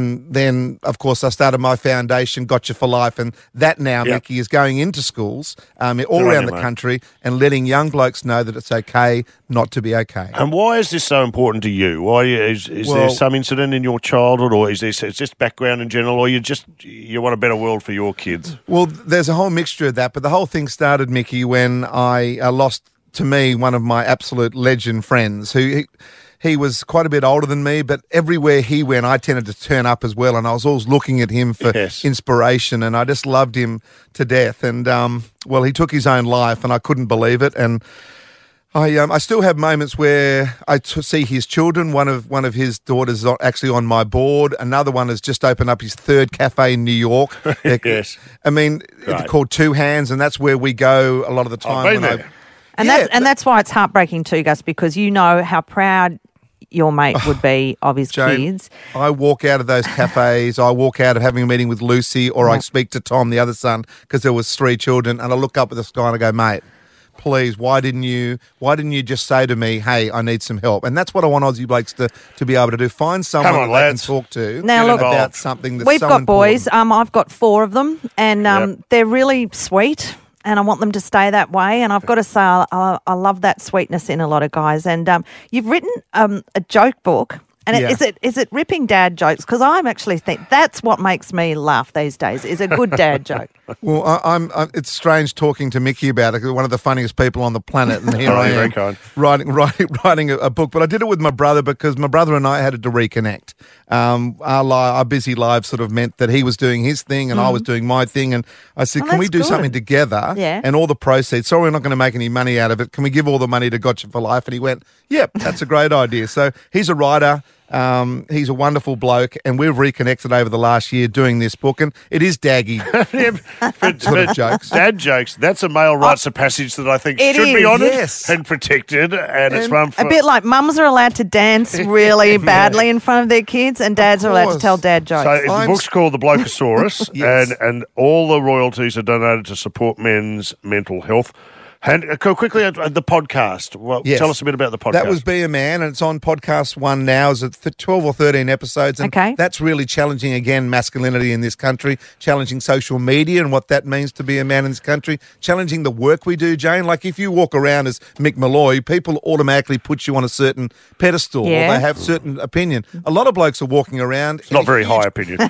Then of course, I started my foundation, Gotcha for Life, and that now, Mickey, is going into schools all around the country and letting young blokes know that it's okay not to be okay. And why is this so important to you? Why is there some incident in your childhood, or is this just background in general, or you want a better world for your kids? Well, there's a whole mixture of that, but the whole thing started, Mickey, when I lost, to me, one of my absolute legend friends who he was quite a bit older than me, but everywhere he went, I tended to turn up as well, and I was always looking at him for inspiration, and I just loved him to death. And, he took his own life, and I couldn't believe it. And I still have moments where I see his children. One of his daughters is actually on my board. Another one has just opened up his third cafe in New York. Yes. I mean, it's called Two Hands, and that's where we go a lot of the time. That's why it's heartbreaking too, Gus, because you know how proud your mate would be of his kids. I walk out of those cafes, I walk out of having a meeting with Lucy, or I speak to Tom, the other son, because there was 3 children, and I look up at the sky and I go, mate, please, why didn't you just say to me, hey, I need some help? And that's what I want Aussie blokes to be able to do. Find someone that they can talk to about something that's we've so got important. Boys. I've got 4 of them, and they're really sweet. And I want them to stay that way. And I've got to say, I love that sweetness in a lot of guys. And you've written a joke book, And is it ripping dad jokes? Because I'm actually think that's what makes me laugh these days, is a good dad joke. Well, I'm it's strange talking to Mickey about it. 'Cause one of the funniest people on the planet, and here I am writing a book. But I did it with my brother because my brother and I had to reconnect. Our busy lives sort of meant that he was doing his thing and I was doing my thing. And I said, can we do something together? Yeah. And all the proceeds, sorry, we're not going to make any money out of it. Can we give all the money to Gotcha for Life? And he went, yep, that's a great idea. So he's a writer. He's a wonderful bloke, and we've reconnected over the last year doing this book, and it is daggy sort of jokes. Dad jokes, that's a male rites of passage that I think should be honoured and protected, and it's one for... A bit like mums are allowed to dance really badly in front of their kids, and dads are allowed to tell dad jokes. So the book's called The Blokeosaurus, and all the royalties are donated to support men's mental health. And quickly, the podcast. Well, tell us a bit about the podcast. That was Be a Man, and it's on Podcast One now. It's 12 or 13 episodes. And that's really challenging, again, masculinity in this country, challenging social media and what that means to be a man in this country, challenging the work we do, Jane. Like, if you walk around as Mick Malloy, people automatically put you on a certain pedestal or they have certain opinion. A lot of blokes are walking around. It's not very high opinion.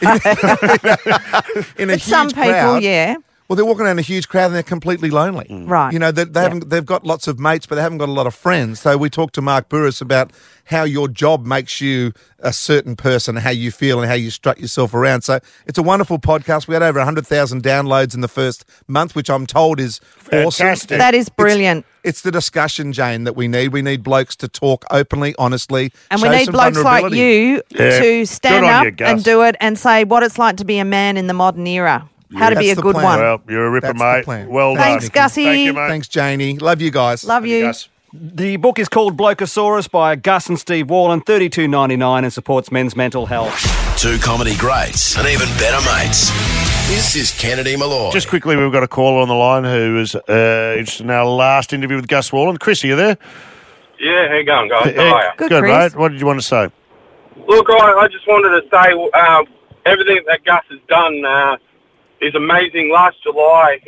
In a huge some people, crowd. Well, they're walking around a huge crowd and they're completely lonely. Right. You know, they've got lots of mates, but they haven't got a lot of friends. So we talked to Mark Burris about how your job makes you a certain person, how you feel and how you strut yourself around. So it's a wonderful podcast. We had over 100,000 downloads in the first month, which I'm told is awesome. That is brilliant. It's the discussion, Jane, that we need. We need blokes to talk openly, honestly. And we need blokes like you to stand up and do it and say what it's like to be a man in the modern era. How to be a good one. Well, you're a ripper, mate. Well done. Thanks, Gussie. Thank you, mate. Thanks, Janie. Love you guys. Love you. Gus. The book is called Blokeosaurus by Gus and Steve Wallen, $32.99, and supports men's mental health. Two comedy greats and even better mates. This is Kennedy Malloy. Just quickly, we've got a caller on the line who is interested in our last interview with Gus Wallen. Chris, are you there? Yeah, how you going, guys? How are you? Good, mate. What did you want to say? Look, I just wanted to say everything that Gus has done is amazing. Last July,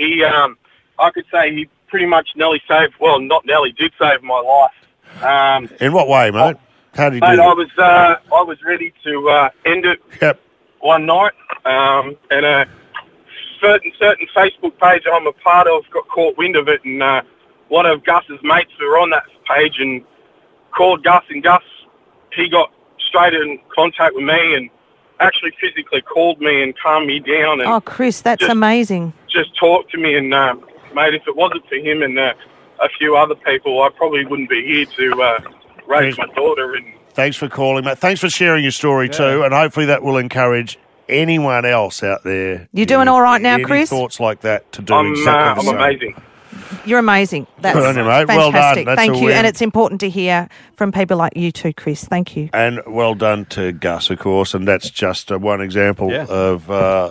I could say he pretty much nearly saved, well, not nearly, did save my life. In what way, mate? How did you do that? I was ready to end it one night, and a certain Facebook page I'm a part of got caught wind of it, and one of Gus's mates who were on that page and called Gus, and Gus, he got straight in contact with me and actually physically called me and calmed me down. And Chris, that's amazing. Just talked to me, and mate, if it wasn't for him and a few other people, I probably wouldn't be here to raise my daughter. And thanks for calling, mate. Thanks for sharing your story too, and hopefully that will encourage anyone else out there. You're doing all right now, Chris? Thoughts like that to do exactly the same. I'm amazing. You're amazing. That's Good on you, mate. fantastic. Well done. That's Thank a you. win. And it's important to hear from people like you too, Chris. Thank you. And well done to Gus, of course, and that's just one example of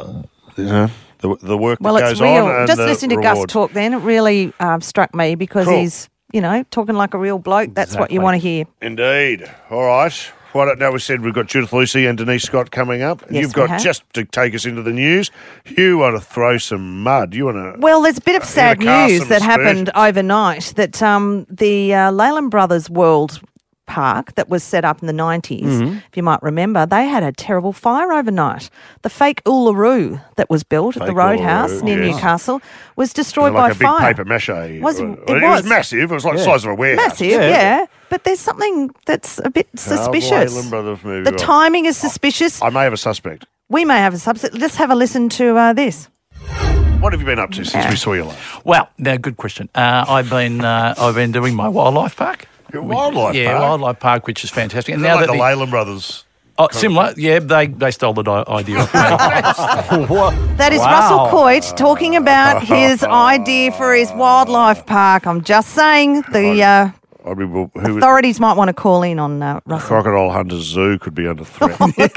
the work that goes it's real. on. And just listening to Gus rewards. talk then, it really struck me because he's, talking like a real bloke. That's what you want to hear. Indeed. All right. Now we said we've got Judith Lucy and Denise Scott coming up. Yes, You've got we have. just to take us into the news. You want to throw some mud. You want to. Well, there's a bit of sad news that happened overnight that the Leyland Brothers World Park that was set up in the 90s, if you might remember, they had a terrible fire overnight. The fake Uluru that was built at the Roadhouse near Newcastle was destroyed by fire. Like a big paper mache. It was massive. It was like the size of a warehouse. Massive, yeah. But there's something that's a bit suspicious. Leyland Brothers movie. The timing is suspicious. I may have a suspect. We may have a suspect. Let's have a listen to this. What have you been up to since we saw you last? Well, good question. I've been doing my wildlife park. Your wildlife park? Yeah, wildlife park, which is fantastic. And now like that the Leyland Brothers. Oh, similar. Yeah, they stole the idea off me. That is Russell Coit talking about his idea for his wildlife park. I'm just saying the authorities might want to call in on Russell. Crocodile Hunters Zoo could be under threat.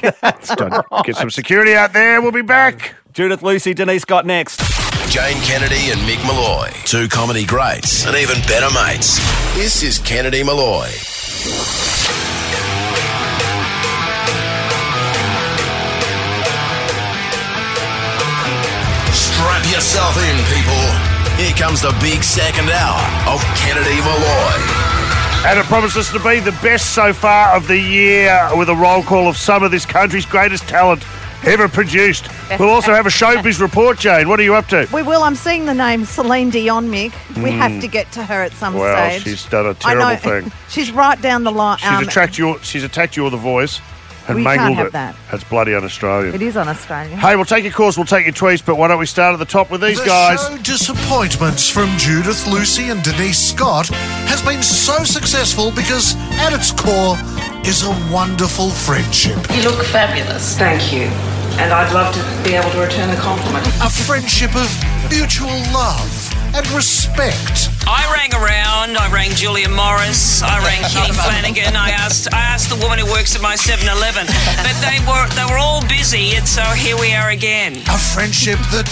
Get some security out there. We'll be back. Judith Lucy, Denise Scott next. Jane Kennedy and Mick Malloy. Two comedy greats and even better mates. This is Kennedy Malloy. Strap yourself in, people. Here comes the big second hour of Kennedy Malloy. And it promises to be the best so far of the year with a roll call of some of this country's greatest talent ever produced. We'll also have a showbiz report, Jane. What are you up to? We will. I'm seeing the name Celine Dion, Mick. We have to get to her at some Well, stage. she's done a terrible thing. She's right down the line. She's attacked your The Voice and We mangled can't have it. that. That's bloody un-Australian. It is un-Australian. Hey, we'll take your calls, we'll take your tweets, but why don't we start at the top with these The guys? show Disappointments from Judith, Lucy and Denise Scott has been so successful because at its core is a wonderful friendship. You look fabulous. Thank you. And I'd love to be able to return the compliment. A friendship of mutual love and respect. I rang around. I rang Julia Morris. I rang Kitty Flanagan. I asked the woman who works at my 7-Eleven. But they were all busy, and so here we are again. A friendship that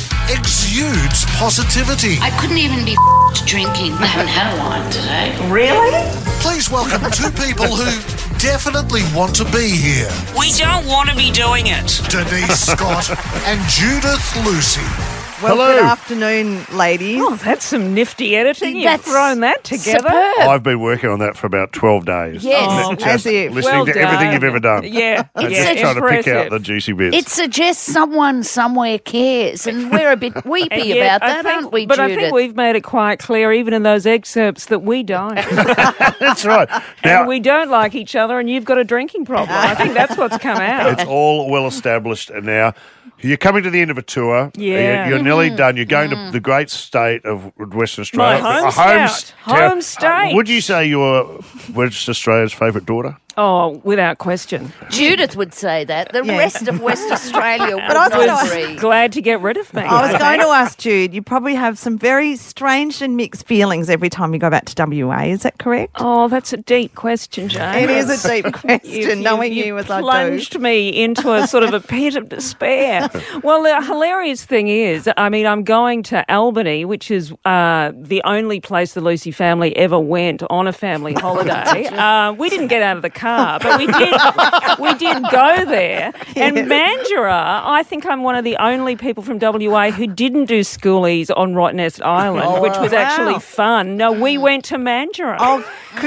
exudes positivity. I couldn't even be drinking. I haven't had a wine today. Really? Please welcome two people who definitely want to be here. We don't want to be doing it. Denise Scott and Judith Lucy. Well, Hello. good afternoon, ladies. Oh, that's some nifty editing. You've That's thrown that together. superb. I've been working on that for about 12 days. Yes. Oh, As if. Listening Well to everything done. you've ever done. Yeah. And yeah. just trying to pick out Impressive. the juicy bits. It suggests someone somewhere cares, and we're a bit weepy And yet, about I that, think- aren't we, But Judith? I think we've made it quite clear, even in those excerpts, that we don't. That's right. Now, And we don't like each other, and you've got a drinking problem. I think that's what's come out. it's all well established, and now you're coming to the end of a tour. Yeah. You're nearly done. You're going to the great state of Western My Australia. home state. Home state. Would you say you're Western Australia's favourite daughter? Oh, without question. Judith would say that. The Yeah. rest of West Australia would But I was not gonna- agree. Glad to get rid of me. I was going to ask Jude, you probably have some very strange and mixed feelings every time you go back to WA. Is that correct? Oh, that's a deep question, Jane. It is a deep question, knowing you as I do. plunged me into a sort of a pit of despair. Well, the hilarious thing is, I mean, I'm going to Albany, which is the only place the Lucy family ever went on a family holiday. We didn't get out of the car, but we did go there. And Mandurah, I think I'm one of the only people from WA who didn't do schoolies on Rottnest Island, which was actually fun. No, we went to Mandurah. Oh,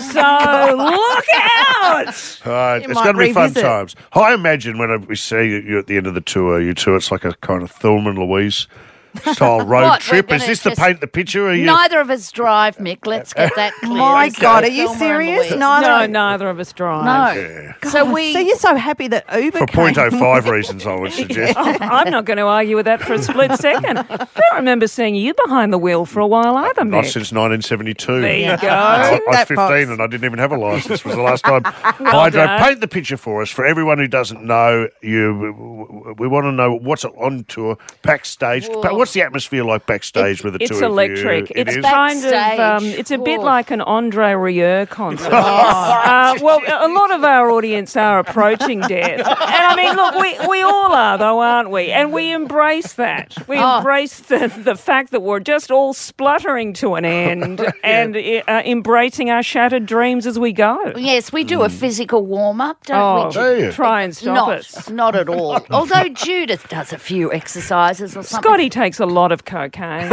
so look out! Right, You it's might going to be fun revisit. times. I imagine when we see you at the end of the tour, you two, it's like a kind of Thelma and Louise style road What, trip. we're Is gonna this to just- paint the picture? Or are you? Neither of us drive, Mick. Let's get that clear. My It's God, not are you Thelma and serious? Louise. No, neither of us drive. No. So we. So you're so happy that Uber For came. 0.05 reasons, I would suggest. Oh, I'm not going to argue with that for a split second. I don't remember seeing you behind the wheel for a while either, Not Mick. since 1972. There you go. I was That 15 box. and I didn't even have a licence. It was the last time Well I drove. done. Paint the picture for us. For everyone who doesn't know you, we want to know what's on tour, backstage. Whoa. What's the atmosphere like backstage with the It's two of you? electric. It It's is? kind of, Backstage. it's a bit Oh. like an Andre Rieu concert. Well, a lot of our audience are approaching death. And I mean, look, we all are, though, aren't we? And we embrace that. We embrace the fact that we're just all spluttering to an end and embracing our shattered dreams as we go. Yes, we do a physical warm up, don't Oh, we? do you? try and stop us. Not at all. Although Judith does a few exercises or something. Scotty takes a lot of cocaine.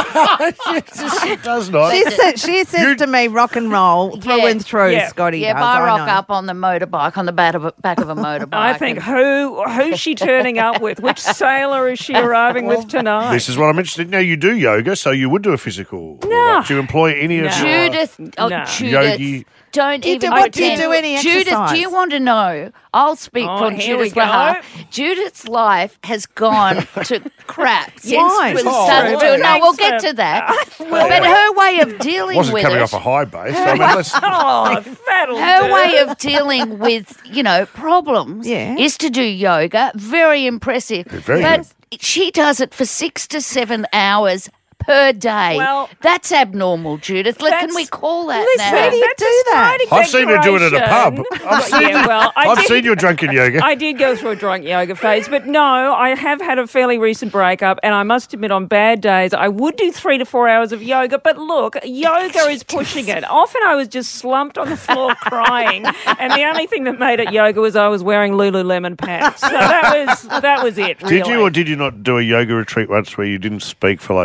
It does not. She says to me, rock and roll through Yeah. and through, Yeah. Scotty Yeah, does. I rock know. up on the motorbike, on the back of a motorbike. I think who's she turning up with? Which sailor is she arriving with tonight? This is what I'm interested in. Now, you do yoga, so you would do a physical. No. Do you employ any of your Judith, No. Judith, yogi? don't Do you even do- what do you pretend. do any Judith, exercise? do you want to know? I'll speak Oh, from here we Judith's go. behalf. Judith's life has gone to crap since Why? we Oh, started well, doing. No, we'll thanks get for- to that. But her way of dealing Wasn't with coming it. off a high base. I mean, let's, Oh, that'll Her do. way of dealing with, problems Yeah. is to do yoga. Very impressive. Very but she does it for 6 to 7 hours per day. Well, that's abnormal, Judith. Can that's- we call that Listen, now? Where do you that's do a that? slight I've seen her do it at a pub. exaggeration. I've seen Yeah, you. well, I've did- seen your drunken yoga. I did go through a drunk yoga phase, but no, I have had a fairly recent breakup, and I must admit, on bad days, I would do 3 to 4 hours of yoga. But look, yoga is pushing it. Often I was just slumped on the floor crying, and the only thing that made it yoga was I was wearing Lululemon pants. So that was it. Really. Did you or did you not do a yoga retreat once where you didn't speak for like 6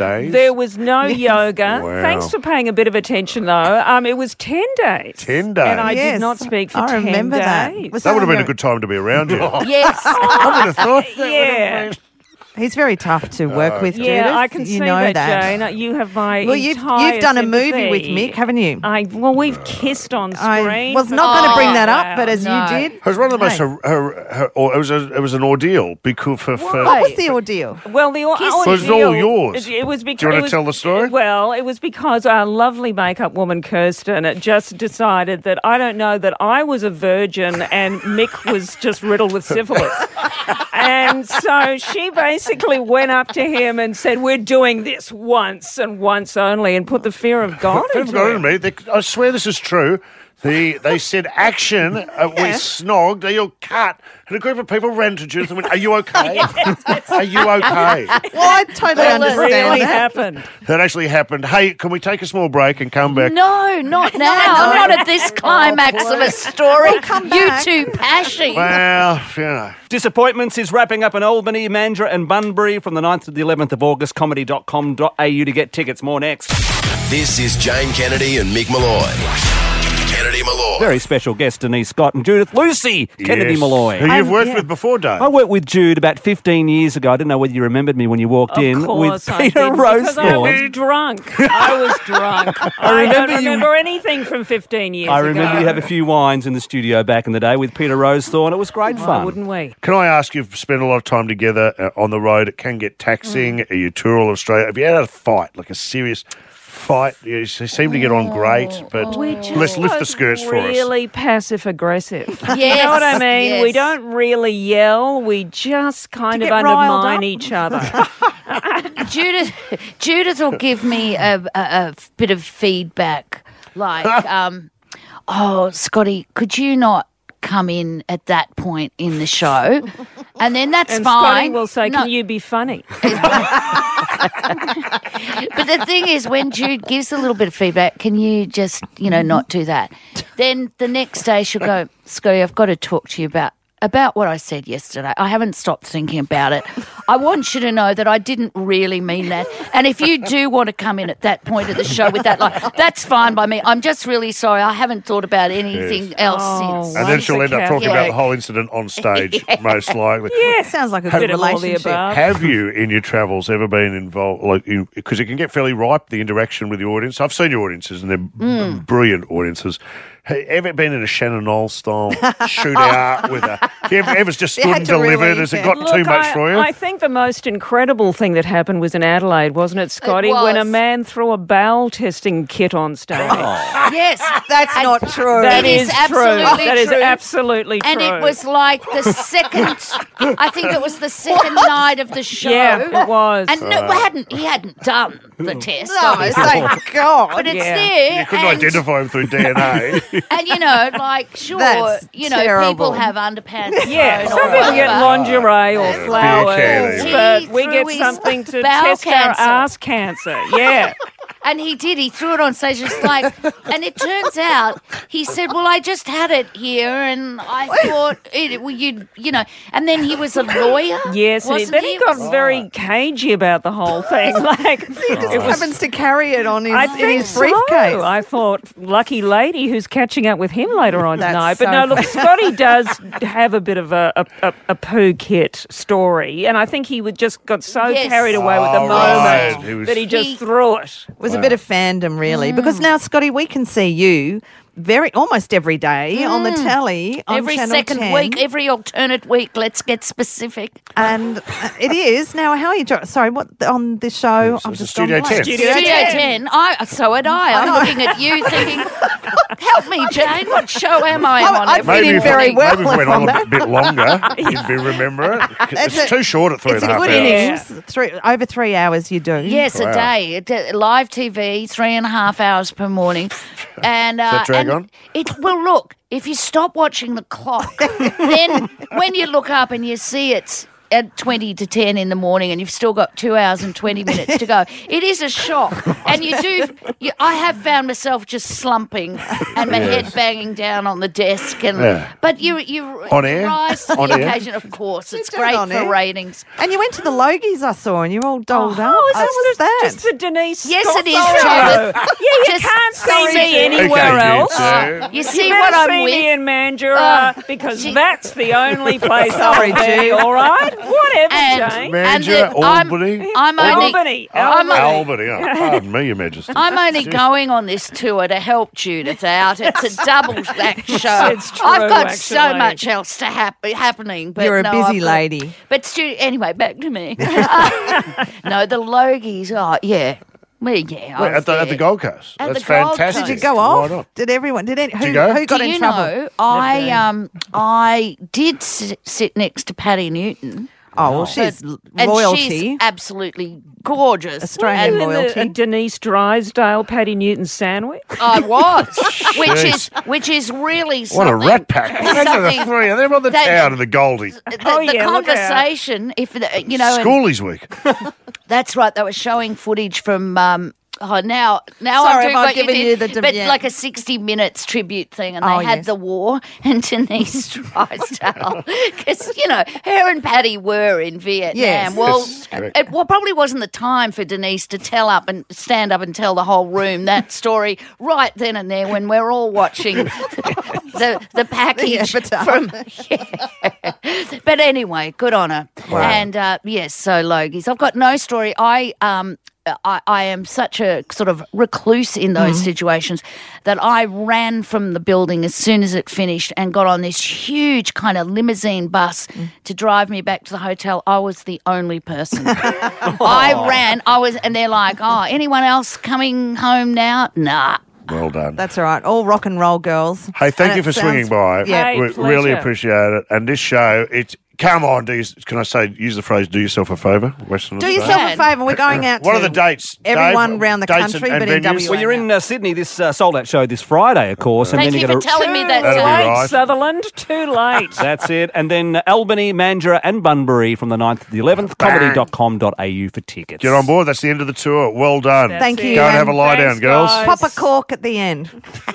days? There was no yoga. Wow. Thanks for paying a bit of attention, though. It was 10 days. 10 days. And I did not speak for 10 remember that. days. Was That would have been a your- good time to be around you. Yes. I would have thought that would have Yeah. been- He's very tough to work with, Judith. Yeah, I can you see know that, Jane. You have my Well, you've entire done a movie sympathy. with Mick, haven't you? Well, we've kissed on screen. I was not going to bring that up, but as you did. It was one of the most. Hey. It was an ordeal because for. What was the ordeal? Well, the ordeal So it's all yours. It was because. Do you want it to was- tell the story? Well, it was because our lovely makeup woman Kirsten just decided that I don't know that I was a virgin and Mick was just riddled with syphilis, and so she basically went up to him and said, "We're doing this once and once only," and put the fear of God They've into got it. it in me. I swear this is true. They said action. We snogged. You'll cut. And a group of people ran to Judith and went, "Are you okay? Are you okay?" Well, I totally understand really that. happened. That actually happened. Hey, can we take a small break and come back? No, not now. Not at this climax of a story. You two pashy. Well, you know. Disappointments is wrapping up in Albany, Mandurah and Bunbury from the 9th to the 11th of August. Comedy.com.au to get tickets. More next. This is Jane Kennedy and Mick Malloy. Kennedy Malloy. Very special guest, Denise Scott and Judith Lucy Kennedy Yes. Malloy. Who you've worked with before, Dave. I worked with Jude about 15 years ago. I didn't know whether you remembered me when you walked in. Of course with I Peter did, because I was Rosethorn. drunk. I was drunk. I don't remember anything from 15 years I ago. remember you have a few wines in the studio back in the day with Peter Rosethorn. It was great Why fun. wouldn't we? Can I ask, you've spent a lot of time together on the road. It can get taxing. You tour all of Australia. Have you had a fight, like a serious fight? You seem to get on great, but let's lift the skirts for us. Really passive aggressive. You Yes, know what I mean? yes. We don't really yell. We just kind of get riled undermine up? each other. Judith will give me a bit of feedback, like, "Oh, Scotty, could you not come in at that point in the show?" And then that's And fine. Scotty will say, No. "Can you be funny?" But the thing is, when Jude gives a little bit of feedback, can you just, not do that? Then the next day she'll go, "Scotty, I've got to talk to you about what I said yesterday. I haven't stopped thinking about it. I want you to know that I didn't really mean that. And if you do want to come in at that point of the show with that line, that's fine by me. I'm just really sorry. I haven't thought about anything else since." And then she'll end up talking Yeah. about the whole incident on stage, most likely. Yeah, sounds like a good relationship. Have you, in your travels, ever been involved, because it can get fairly ripe, the interaction with the audience? I've seen your audiences, and they're brilliant audiences. Have you ever been in a Shannon Knowles style shootout with a... Have you ever just stood and delivered? Has it gotten too much for you? I think the most incredible thing that happened was in Adelaide, wasn't it, Scotty? It was. When a man threw a bowel testing kit on stage. Yes. That's not true. That It is is true. absolutely That is true. absolutely true. And it was like the second, I think it was the second night of the show. Yeah, it was. And no, he hadn't done the test. No, obviously. thank God. But it's Yeah. there. You couldn't and, identify him through DNA. and like, sure, That's terrible. people have underpants. Yeah, thrown some or people get whatever. lingerie or flowers, candy. but He we threw get his something to bowel test our cancer. ass cancer. Yeah. And he did. He threw it on stage. It's like, and it turns out he said, "Well, I just had it here, and I thought And then he was a lawyer. Yes, and wasn't then he got very cagey about the whole thing. Like He just happens to carry it on his, I in think his briefcase. so. I thought, lucky lady who's catching up with him later on That's tonight. But so no, look, funny. Scotty does have a bit of a poo kit story, and I think he just got so Yes. carried away with the Oh, moment right. He was- that he just He- threw it. It was a bit of fandom, really, because Mm. now, Scotty, we can see you almost every day on the telly on every Channel second 10. week, every alternate week. Let's get specific. And it is now. How are you? Sorry, what on this show? It's I've a just Studio gone blank. 10. Studio 10. So had I. I'm looking at you thinking, help me, Jane. What show am I on? I've every been in if very it- well maybe if it went on on a that. bit longer, you'd be remember it. It's too short at 3.5 It's a hours. good innings. Over 3 hours, you do. Yes, Wow. a day. Live TV, 3.5 hours per morning. And that drag on? Well, look, if you stop watching the clock, then when you look up and you see it's at 20 to 10 in the morning and you've still got 2 hours and 20 minutes to go. It is a shock. And I have found myself just slumping and my head banging down on the desk. But you on air? rise to the occasion, of course. It's great for ratings. And you went to the Logies, I saw, and you're all dolled up. Is that just the Denise Yes, Scott it is, show? Judith. Yeah, you can't see me anywhere else. You see you what I'm see with? me in Mandurah because that's the only place Sorry, I'll be, Jude. all right? Whatever, Jane. Mandurah, Albany? I'm only... Albany. Oh, pardon me, Your Majesty. I'm only going on this tour to help Judith out. It's a double-act show. It's true, I've got so actually. much else to happening. But You're a no, busy I've got- lady. But anyway, back to me. No, the Logies. Oh, yeah. Well, yeah. I was At the Gold Coast. At That's the Gold fantastic. Coast. Did you go Why off? not? Did everyone? Who you go? got Do in you trouble? know, I did sit next to Patty Newton. Oh, well, she's And royalty. she's absolutely gorgeous. Australian And royalty. A Denise Drysdale, Patty Newton sandwich. I was, which is really What something. a rat pack. Imagine the three of them on the That- town of the Goldies. The look out. conversation, if you know, and Schoolies week. that's right. They were showing footage from. Now Sorry, I'm doing have I what you given did, you the but yeah. like a 60 Minutes tribute thing, and Oh, they had yes. the war and Denise Drysdale because her and Patty were in Vietnam. Yes. Well, Yes, correct. it probably wasn't the time for Denise to stand up and tell the whole room that story right then and there when we're all watching the package from. Yeah. But anyway, good on her. Wow. And yes, so Logies. I've got no story. I am such a sort of recluse in those situations that I ran from the building as soon as it finished and got on this huge kind of limousine bus to drive me back to the hotel. I was the only person. I ran. And they're like, oh, anyone else coming home now? Nah. Well done. That's all right. All rock and roll girls. Hey, thank And you it for sounds- swinging by. Yeah. Hey, We really pleasure. appreciate it. And this show, come on, can I say, use the phrase, do yourself a favour, Western Do Australia? yourself a favour. We're going out What to are the dates, everyone Dave? around the Dates country, and but in venues? WA. Well, you're in Sydney, this sold-out show this Friday, of course. And Thank then you you're for telling me that. Too That'll be late, right. Sutherland. Too late. That's it. And then Albany, Mandurah and Bunbury from the 9th to the 11th. Comedy.com.au for tickets. Get on board. That's the end of the tour. Well done. That's Thank it. you. Go and have a and lie down, Thanks, girls. guys. Pop a cork at the end.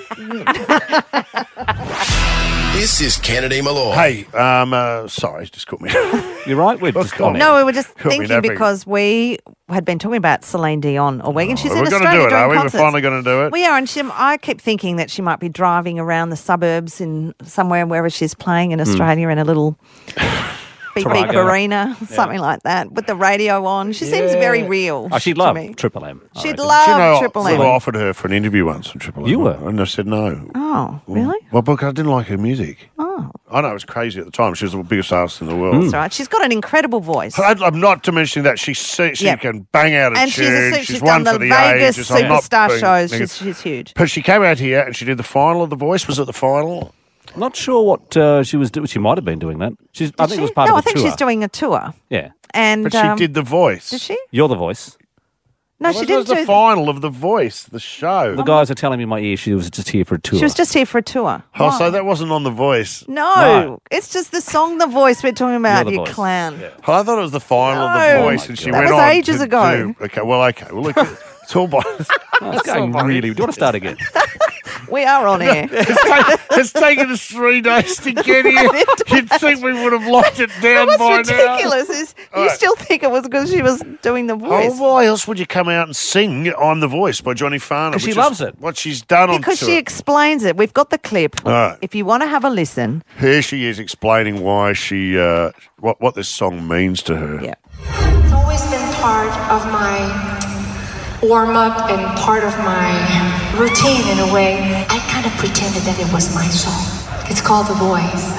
This is Kennedy Malloy. Hey, sorry, just caught me. You're right. We're What's just going on on? it. No, we were just Caught me thinking napping. because we had been talking about Celine Dion all week, and she's in We're going to Australia do it, doing are we? concerts. We're finally going to do it. We are, and I keep thinking that she might be driving around the suburbs in somewhere wherever she's playing in Australia in a little beep beep Toronto. arena, something like that, with the radio on. She seems very real. Oh, she'd to love me. Triple M. I She'd reckon. love Triple I M. offered her for an interview once on Triple M. You were? And I said no. Oh, really? Well, because I didn't like her music. Oh, I know it was crazy at the time. She was the biggest artist in the world. that's right. She's got an incredible voice. I'm not to mention that she Yep. can bang out a And tune. she's one done for the the Vegas ages. I'm not Superstar being shows. negative. She's huge. But she came out here and she did the final of The Voice. Was it the final? Not sure what she was doing. She might have been doing that. I think it was part No, I of the think tour. she's doing a tour. Yeah. And But she did The Voice. Did she? You're the voice. No, Well, she this was didn't the do. final of The Voice, the show. The guys are telling me in my ear she was just here for a tour. She was just here for a tour. Oh, so that wasn't on The Voice. No, it's just the song "The Voice" we're talking about. You're the You Voice. clown. Oh, I thought it was the final of No. The Voice, and she That went was on ages to ago. do- Okay, well, well, look, it's all by. It's going really. Do you want to start again? We are on air. It's taken us 3 days to get here. You'd think we would have locked it down What's by ridiculous now. is All you right. still think it was because she was doing The Voice. Oh, why else would you come out and sing "I'm the Voice" by Johnny Farner? 'Cause she which loves is it. What she's done on Because tour. she explains it. We've got the clip. All right. If you want to have a listen. Here she is explaining why she what this song means to her. Yeah. It's always been part of my warm-up and part of my routine in a way. I kind of pretended that it was my song. It's called The Voice.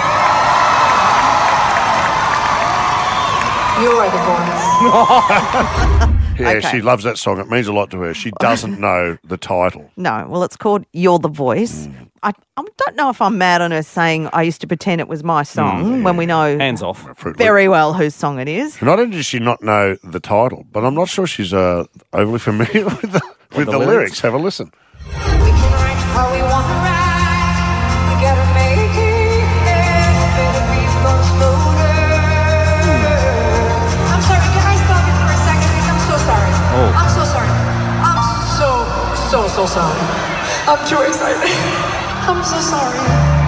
You're the voice. Yeah, Okay. she loves that song. It means a lot to her. She doesn't know the title. No, well, it's called You're the Voice. I don't know if I'm mad on her saying I used to pretend it was my song when we know Hands off. very well whose song it is. Not only does she not know the title, but I'm not sure she's overly familiar with the lyrics. Have a listen. How we want to ride. We gotta make it. Better be much smoother. so sorry. I'm too excited. I'm so sorry.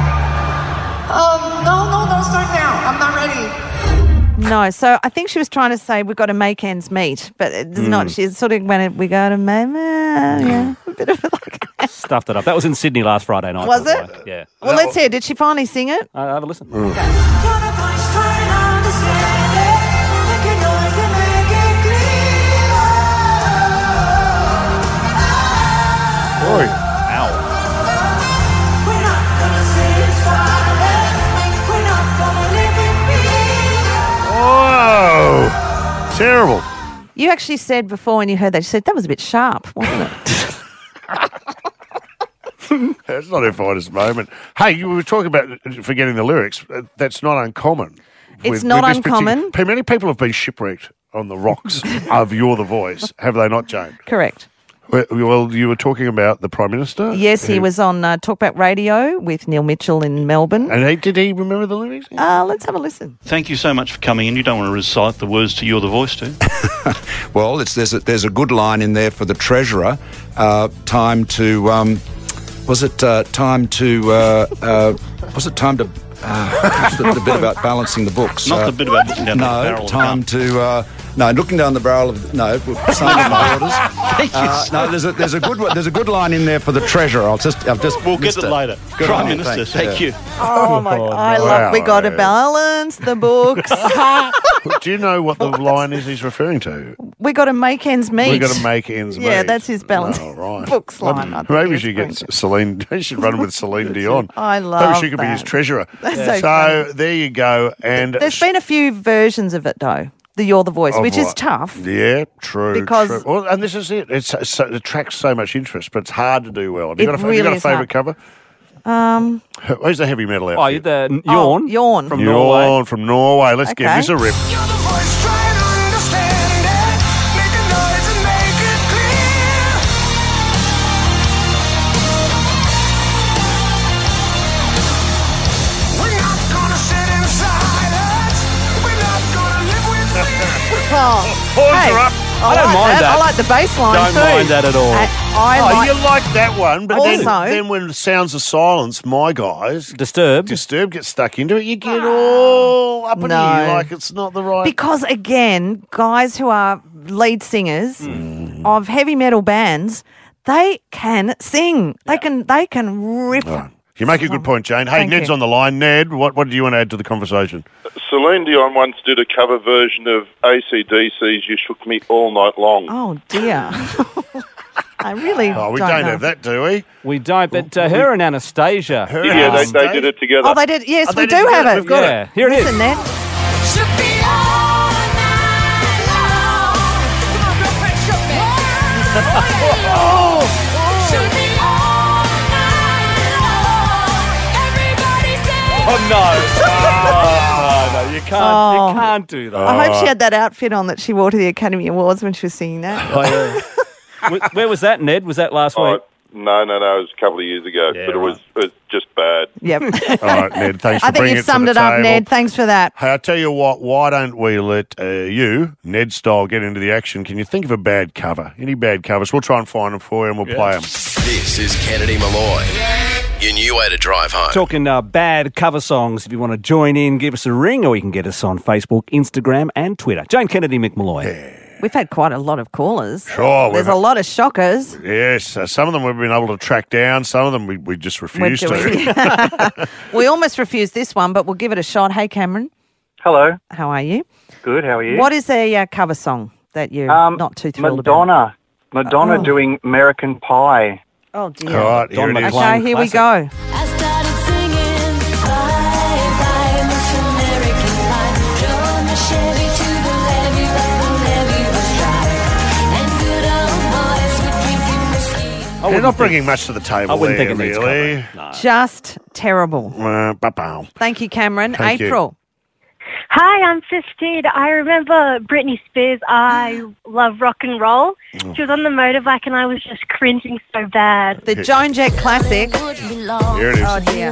No, start now. I'm not ready. No, so I think she was trying to say we've got to make ends meet, but it's not. She's sort of when we go to a bit of Stuffed it up. That was in Sydney last Friday night. Was it? Yeah. Well, let's hear. Did she finally sing it? Have a listen. Oh, terrible. You actually said before when you heard that, you said that was a bit sharp, wasn't it? That's not her finest moment. Hey, you were talking about forgetting the lyrics. That's not uncommon. It's not uncommon. Many people have been shipwrecked on the rocks of You're the Voice, have they not, Jane? Correct. Well, you were talking about the Prime Minister? Yes, he was on Talkback Radio with Neil Mitchell in Melbourne. And did he remember the lyrics? Let's have a listen. Thank you so much for coming in. You don't want to recite the words to You're the Voice, do you? Well, there's a good line in there for the Treasurer. Time to... was it time to... the bit about balancing the books. Not the bit about looking down the barrel of time to... no, looking down the barrel of... No, some of my orders. No, there's a good line in there for the Treasurer. We'll get it later. Prime Minister, thank you. Oh, my God. I love... We got to balance the books. Do you know what the line is he's referring to? We got to make ends meet. We got to make ends meet. Yeah, that's his balance books line. Maybe we should get Celine... He should run with Celine Dion. I love Maybe she could be his treasurer. That's so there you go. And there's been a few versions of it, though. The You're the Voice, which is tough. Yeah, true. Because well, and this is it. It attracts so much interest, but it's hard to do well. Have you got a favourite cover? Who's the heavy metal outfit? Yawn. Yawn from Norway. Yawn from Norway. Let's give this a rip. Horns are up. I don't mind that. I like the bass line Don't mind that at all. You like that one, but also, then when Sounds of Silence, my guys, Disturbed get stuck into it, you get all up in here like it's not the right... Because, again, guys who are lead singers of heavy metal bands, they can sing. They can rip. Oh. You make a good point, Jane. Hey, Thank Ned's you. on the line. Ned, what do you want to add to the conversation? Celine Dion once did a cover version of AC/DC's You Shook Me All Night Long. Oh, dear. I really we don't don't know. have that, do we? We don't, but her and Anastasia. They did it together. Oh, they did. Yes, we they do did have it. it. We've got it. Here it is. Listen, Ned. Oh, no. No, you can't do that. I hope she had that outfit on that she wore to the Academy Awards when she was singing that. Oh, yeah. Where was that, Ned? Was that last week? No, it was a couple of years ago, but it was just bad. Yep. All right, Ned, thanks for I think bringing you've it to summed the it up, table. Ned. Thanks for that. Hey, I tell you what, why don't we let you, Ned style, get into the action? Can you think of a bad cover? Any bad covers? We'll try and find them for you and we'll play them. This is Kennedy Malloy. Your new way to drive home. Talking bad cover songs. If you want to join in, give us a ring, or you can get us on Facebook, Instagram and Twitter. Jane Kennedy McMalloy. Yeah. We've had quite a lot of callers. Sure. There's a lot of shockers. Yes. Some of them we've been able to track down. Some of them we just refuse to. We almost refused this one, but we'll give it a shot. Hey, Cameron. Hello. How are you? Good. How are you? What is a cover song that you're not too thrilled Madonna. about? Madonna doing American Pie. Oh, dear. All right, here it is. Okay, here we go. They're not bringing much to the table. I wouldn't there, think it needs really. cover. No. Just terrible. Ba-bow. Thank you, Cameron. Thank you. April. Hi, I'm 15. I remember Britney Spears. I love rock and roll. She was on the motorbike and I was just cringing so bad. The Joan Jett classic. Here it is. Oh, dear.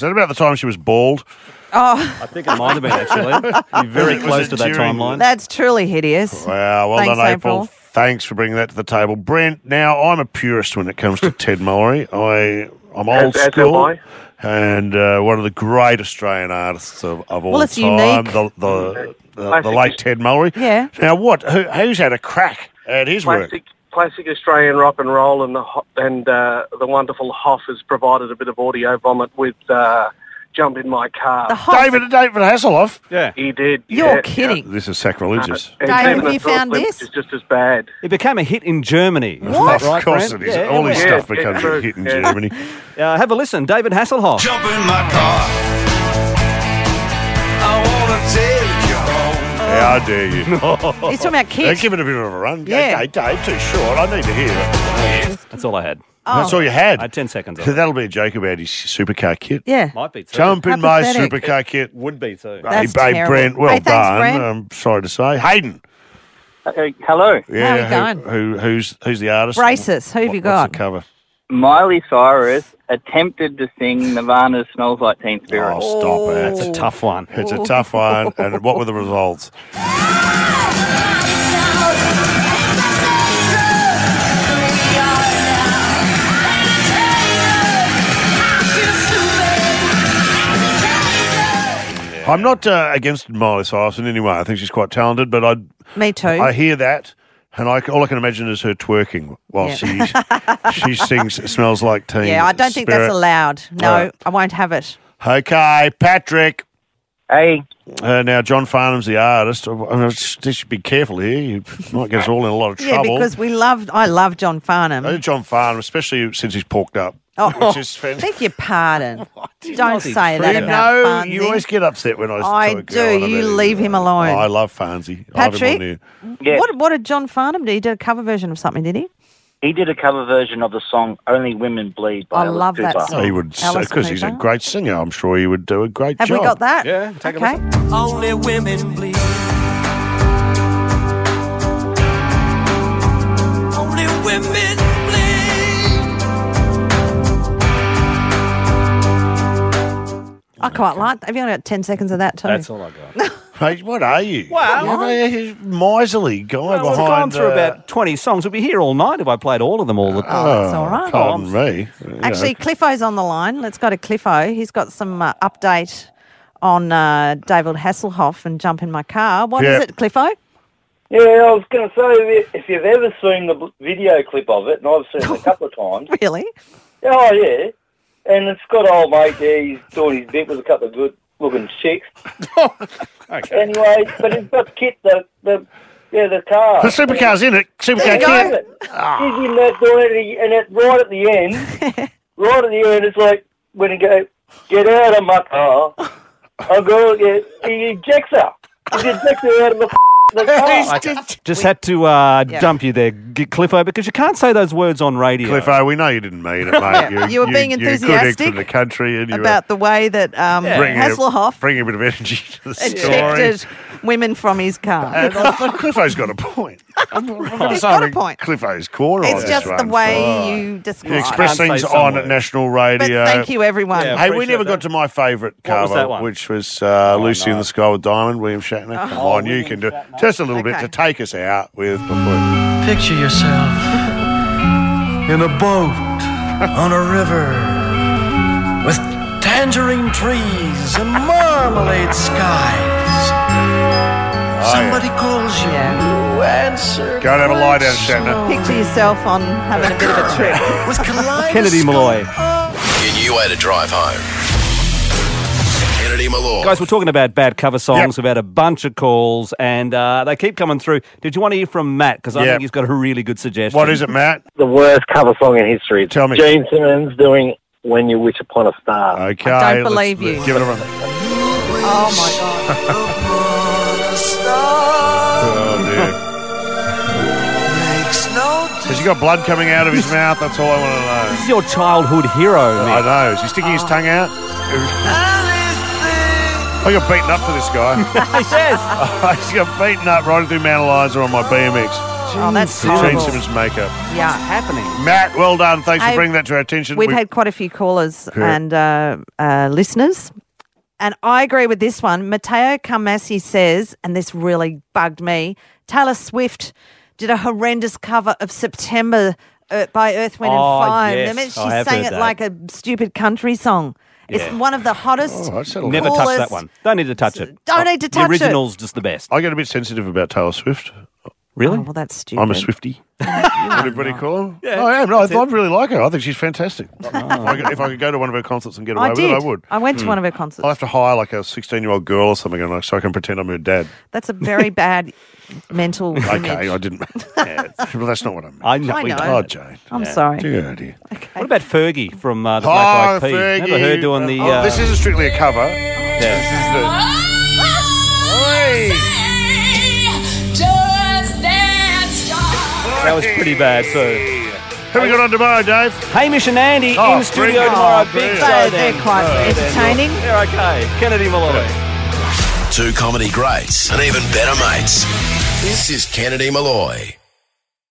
that about the time she was bald? Oh, I think it might have been, actually. You're very close to that timeline. That's truly hideous. Wow, well Thanks, done, April. April. Thanks for bringing that to the table. Brent, now I'm a purist when it comes to Ted Mallory. I'm old As school. am I. And one of the great Australian artists of all Well, it's time, unique. the late Ted Mallory. Yeah. Now, who's had a crack at his work? Classic Australian rock and roll, and the wonderful Hoff has provided a bit of audio vomit with "Jump in My Car." David Hasselhoff. Yeah, he did. You're yeah. kidding. This is sacrilegious. And Dave, Kevin have you found Thorpe, this? Which is just as bad. It became a hit in Germany. Of Right, course Brent? it is. Yeah, All his yeah. stuff becomes a hit in Yeah. Germany. Have a listen. David Hasselhoff. Jump in my car. I wanna take you home. How dare you? He's talking about Kit. Give it a bit of a run. Yeah. Okay, Dave, too short. I need to hear it. That's all I had. That's all you had? I had 10 seconds of it. That'll be a joke about his supercar kit. Yeah. Might be too. Jump in my Pathetic. supercar kit. Would be too. That's hey, terrible. Brent, well Hey, thanks, done. Brent. I'm sorry to say. Hayden. Hello. Yeah, How we going? Who's the artist? Braces. Who have you What's got? the cover? Miley Cyrus attempted to sing Nirvana's "Smells Like Teen Spirit." Oh, stop it. That's a tough one. It's a tough one. And what were the results? I'm not against Miley Cyrus in any way. I think she's quite talented, but Me too. I hear that, and all I can imagine is her twerking while she sings "Smells Like Teen." Yeah, I don't think Spirit. that's allowed. No, All right. I won't have it. Okay, Patrick. Hey. Now, John Farnham's the artist. I should be careful here. You might get us all in a lot of Yeah, trouble. because I love John Farnham. John Farnham, especially since he's porked up. Oh, which is fantastic. beg your pardon. Don't Aussie say that friend. about No, Farnsey. you always get upset when I talk do. on You about leave him alone. I love Farnsey. I have him on Patrick, here. what did John Farnham do? He did a cover version of something, did he? He did a cover version of the song "Only Women Bleed" by I Alice love that Cooper. song. He would, Alice because he's a Cooper. great singer. I'm sure he would do a great Have job. we got that? Yeah, take a Okay. listen. Only women bleed. Only women bleed. I quite like. Have you only got 10 seconds of that too? That's all I got. Hey, what are you? Well, You're a miserly guy Well, we've behind. gone through about 20 songs. We'll be here all night if I played all of them all the time. Oh, that's all right. Pardon me. You Actually, know. Cliffo's on the line. Let's go to Cliffo. He's got some update on David Hasselhoff and Jump in My Car. What is it, Cliffo? Yeah, I was going to say, if you've ever seen the video clip of it, and I've seen it a couple of times. Really? Oh, yeah. And it's got old mate there, he's doing his bit with a couple of good-looking chicks. Okay. Anyway, but he's got Kit, the car. The supercar's in it. Supercar There you kit. go. He's in that doing it, and it, right at the end, it's like, when he goes, "Get out of my car," I go, yeah, he ejects her. He ejects her out of the car. I just had to dump you there, Cliffo, because you can't say those words on radio. Cliffo, we know you didn't mean it, mate. You were being You're a good egg enthusiastic from the country. And about the way that Hasselhoff bringing a bit of energy to the story. ejected women from his car. And Cliffo's got a point. I'm not He's got a saying point. Cliffo's corner on It's this just the one. way you You describe. express Can't things say some on words. national radio. But thank you, everyone. Yeah, Hey, we appreciate never that. got to my favourite What was cover, that one? which was Lucy in the Sky with Diamond, William Shatner. Come on, you can do it. Just a little bit to take us out with before. Picture yourself in a boat on a river with tangerine trees and marmalade skies. Somebody calls you, answer. Go and have a lie down, Shatner. Picture yourself on having a bit of a trip. Kennedy Malloy. Your new way to drive home. Kennedy Malloy. Guys, we're talking about bad cover songs. We've had a bunch of calls, and they keep coming through. Did you want to hear from Matt? Because I think he's got a really good suggestion. What is it, Matt? The worst cover song in history. Tell me. Gene Simmons doing "When You Wish Upon a Star." Okay. I don't believe you. Give it a run. Oh, my God. Oh, dear. Has he got blood coming out of his mouth? That's all I want to know. This is your childhood hero, I Nick. know. Is he sticking his tongue out? I got beaten up for this guy. He says. I just got beaten up riding through Mount Eliza on my BMX. Oh, that's Gene horrible. Simmons makeup. Yeah. Happening. Matt, well done. Thanks Hey, for bringing that to our attention. We've had quite a few callers and listeners, and I agree with this one. Matteo Carmassi says, and this really bugged me, Taylor Swift did a horrendous cover of September by Earth, Wind and Fire. Yes. Remember, she I have sang heard it that. like a stupid country song. Yeah. It's one of the hottest. Never touch that one. Don't need to touch it. Don't need to touch The it. original's just the best. I get a bit sensitive about Taylor Swift. Really? Oh, well, that's stupid. I'm a Swiftie. What everybody call her? Yeah, I am. No, I that's it. really like her. I think she's fantastic. If I could go to one of her concerts and get away I with did. it, I would. I went to one of her concerts. I'll have to hire like a 16-year-old girl or something so I can pretend I'm her dad. That's a very bad mental image. Okay, I didn't. Well, that's not what I meant. I know. I know. Oh, Jane. I'm sorry. Dear, dear. What about Fergie from the Black Eyed Peas? Fergie. Remember her doing the... this isn't strictly a cover. Yeah. This is the... Oi! That was pretty bad, so... Who we got on tomorrow, Dave? Hamish and Andy Oh, in studio brilliant. tomorrow. Oh, Big brilliant. show They're then. quite entertaining. They're okay. Kennedy Malloy. Two comedy greats and even better mates. This is Kennedy Malloy.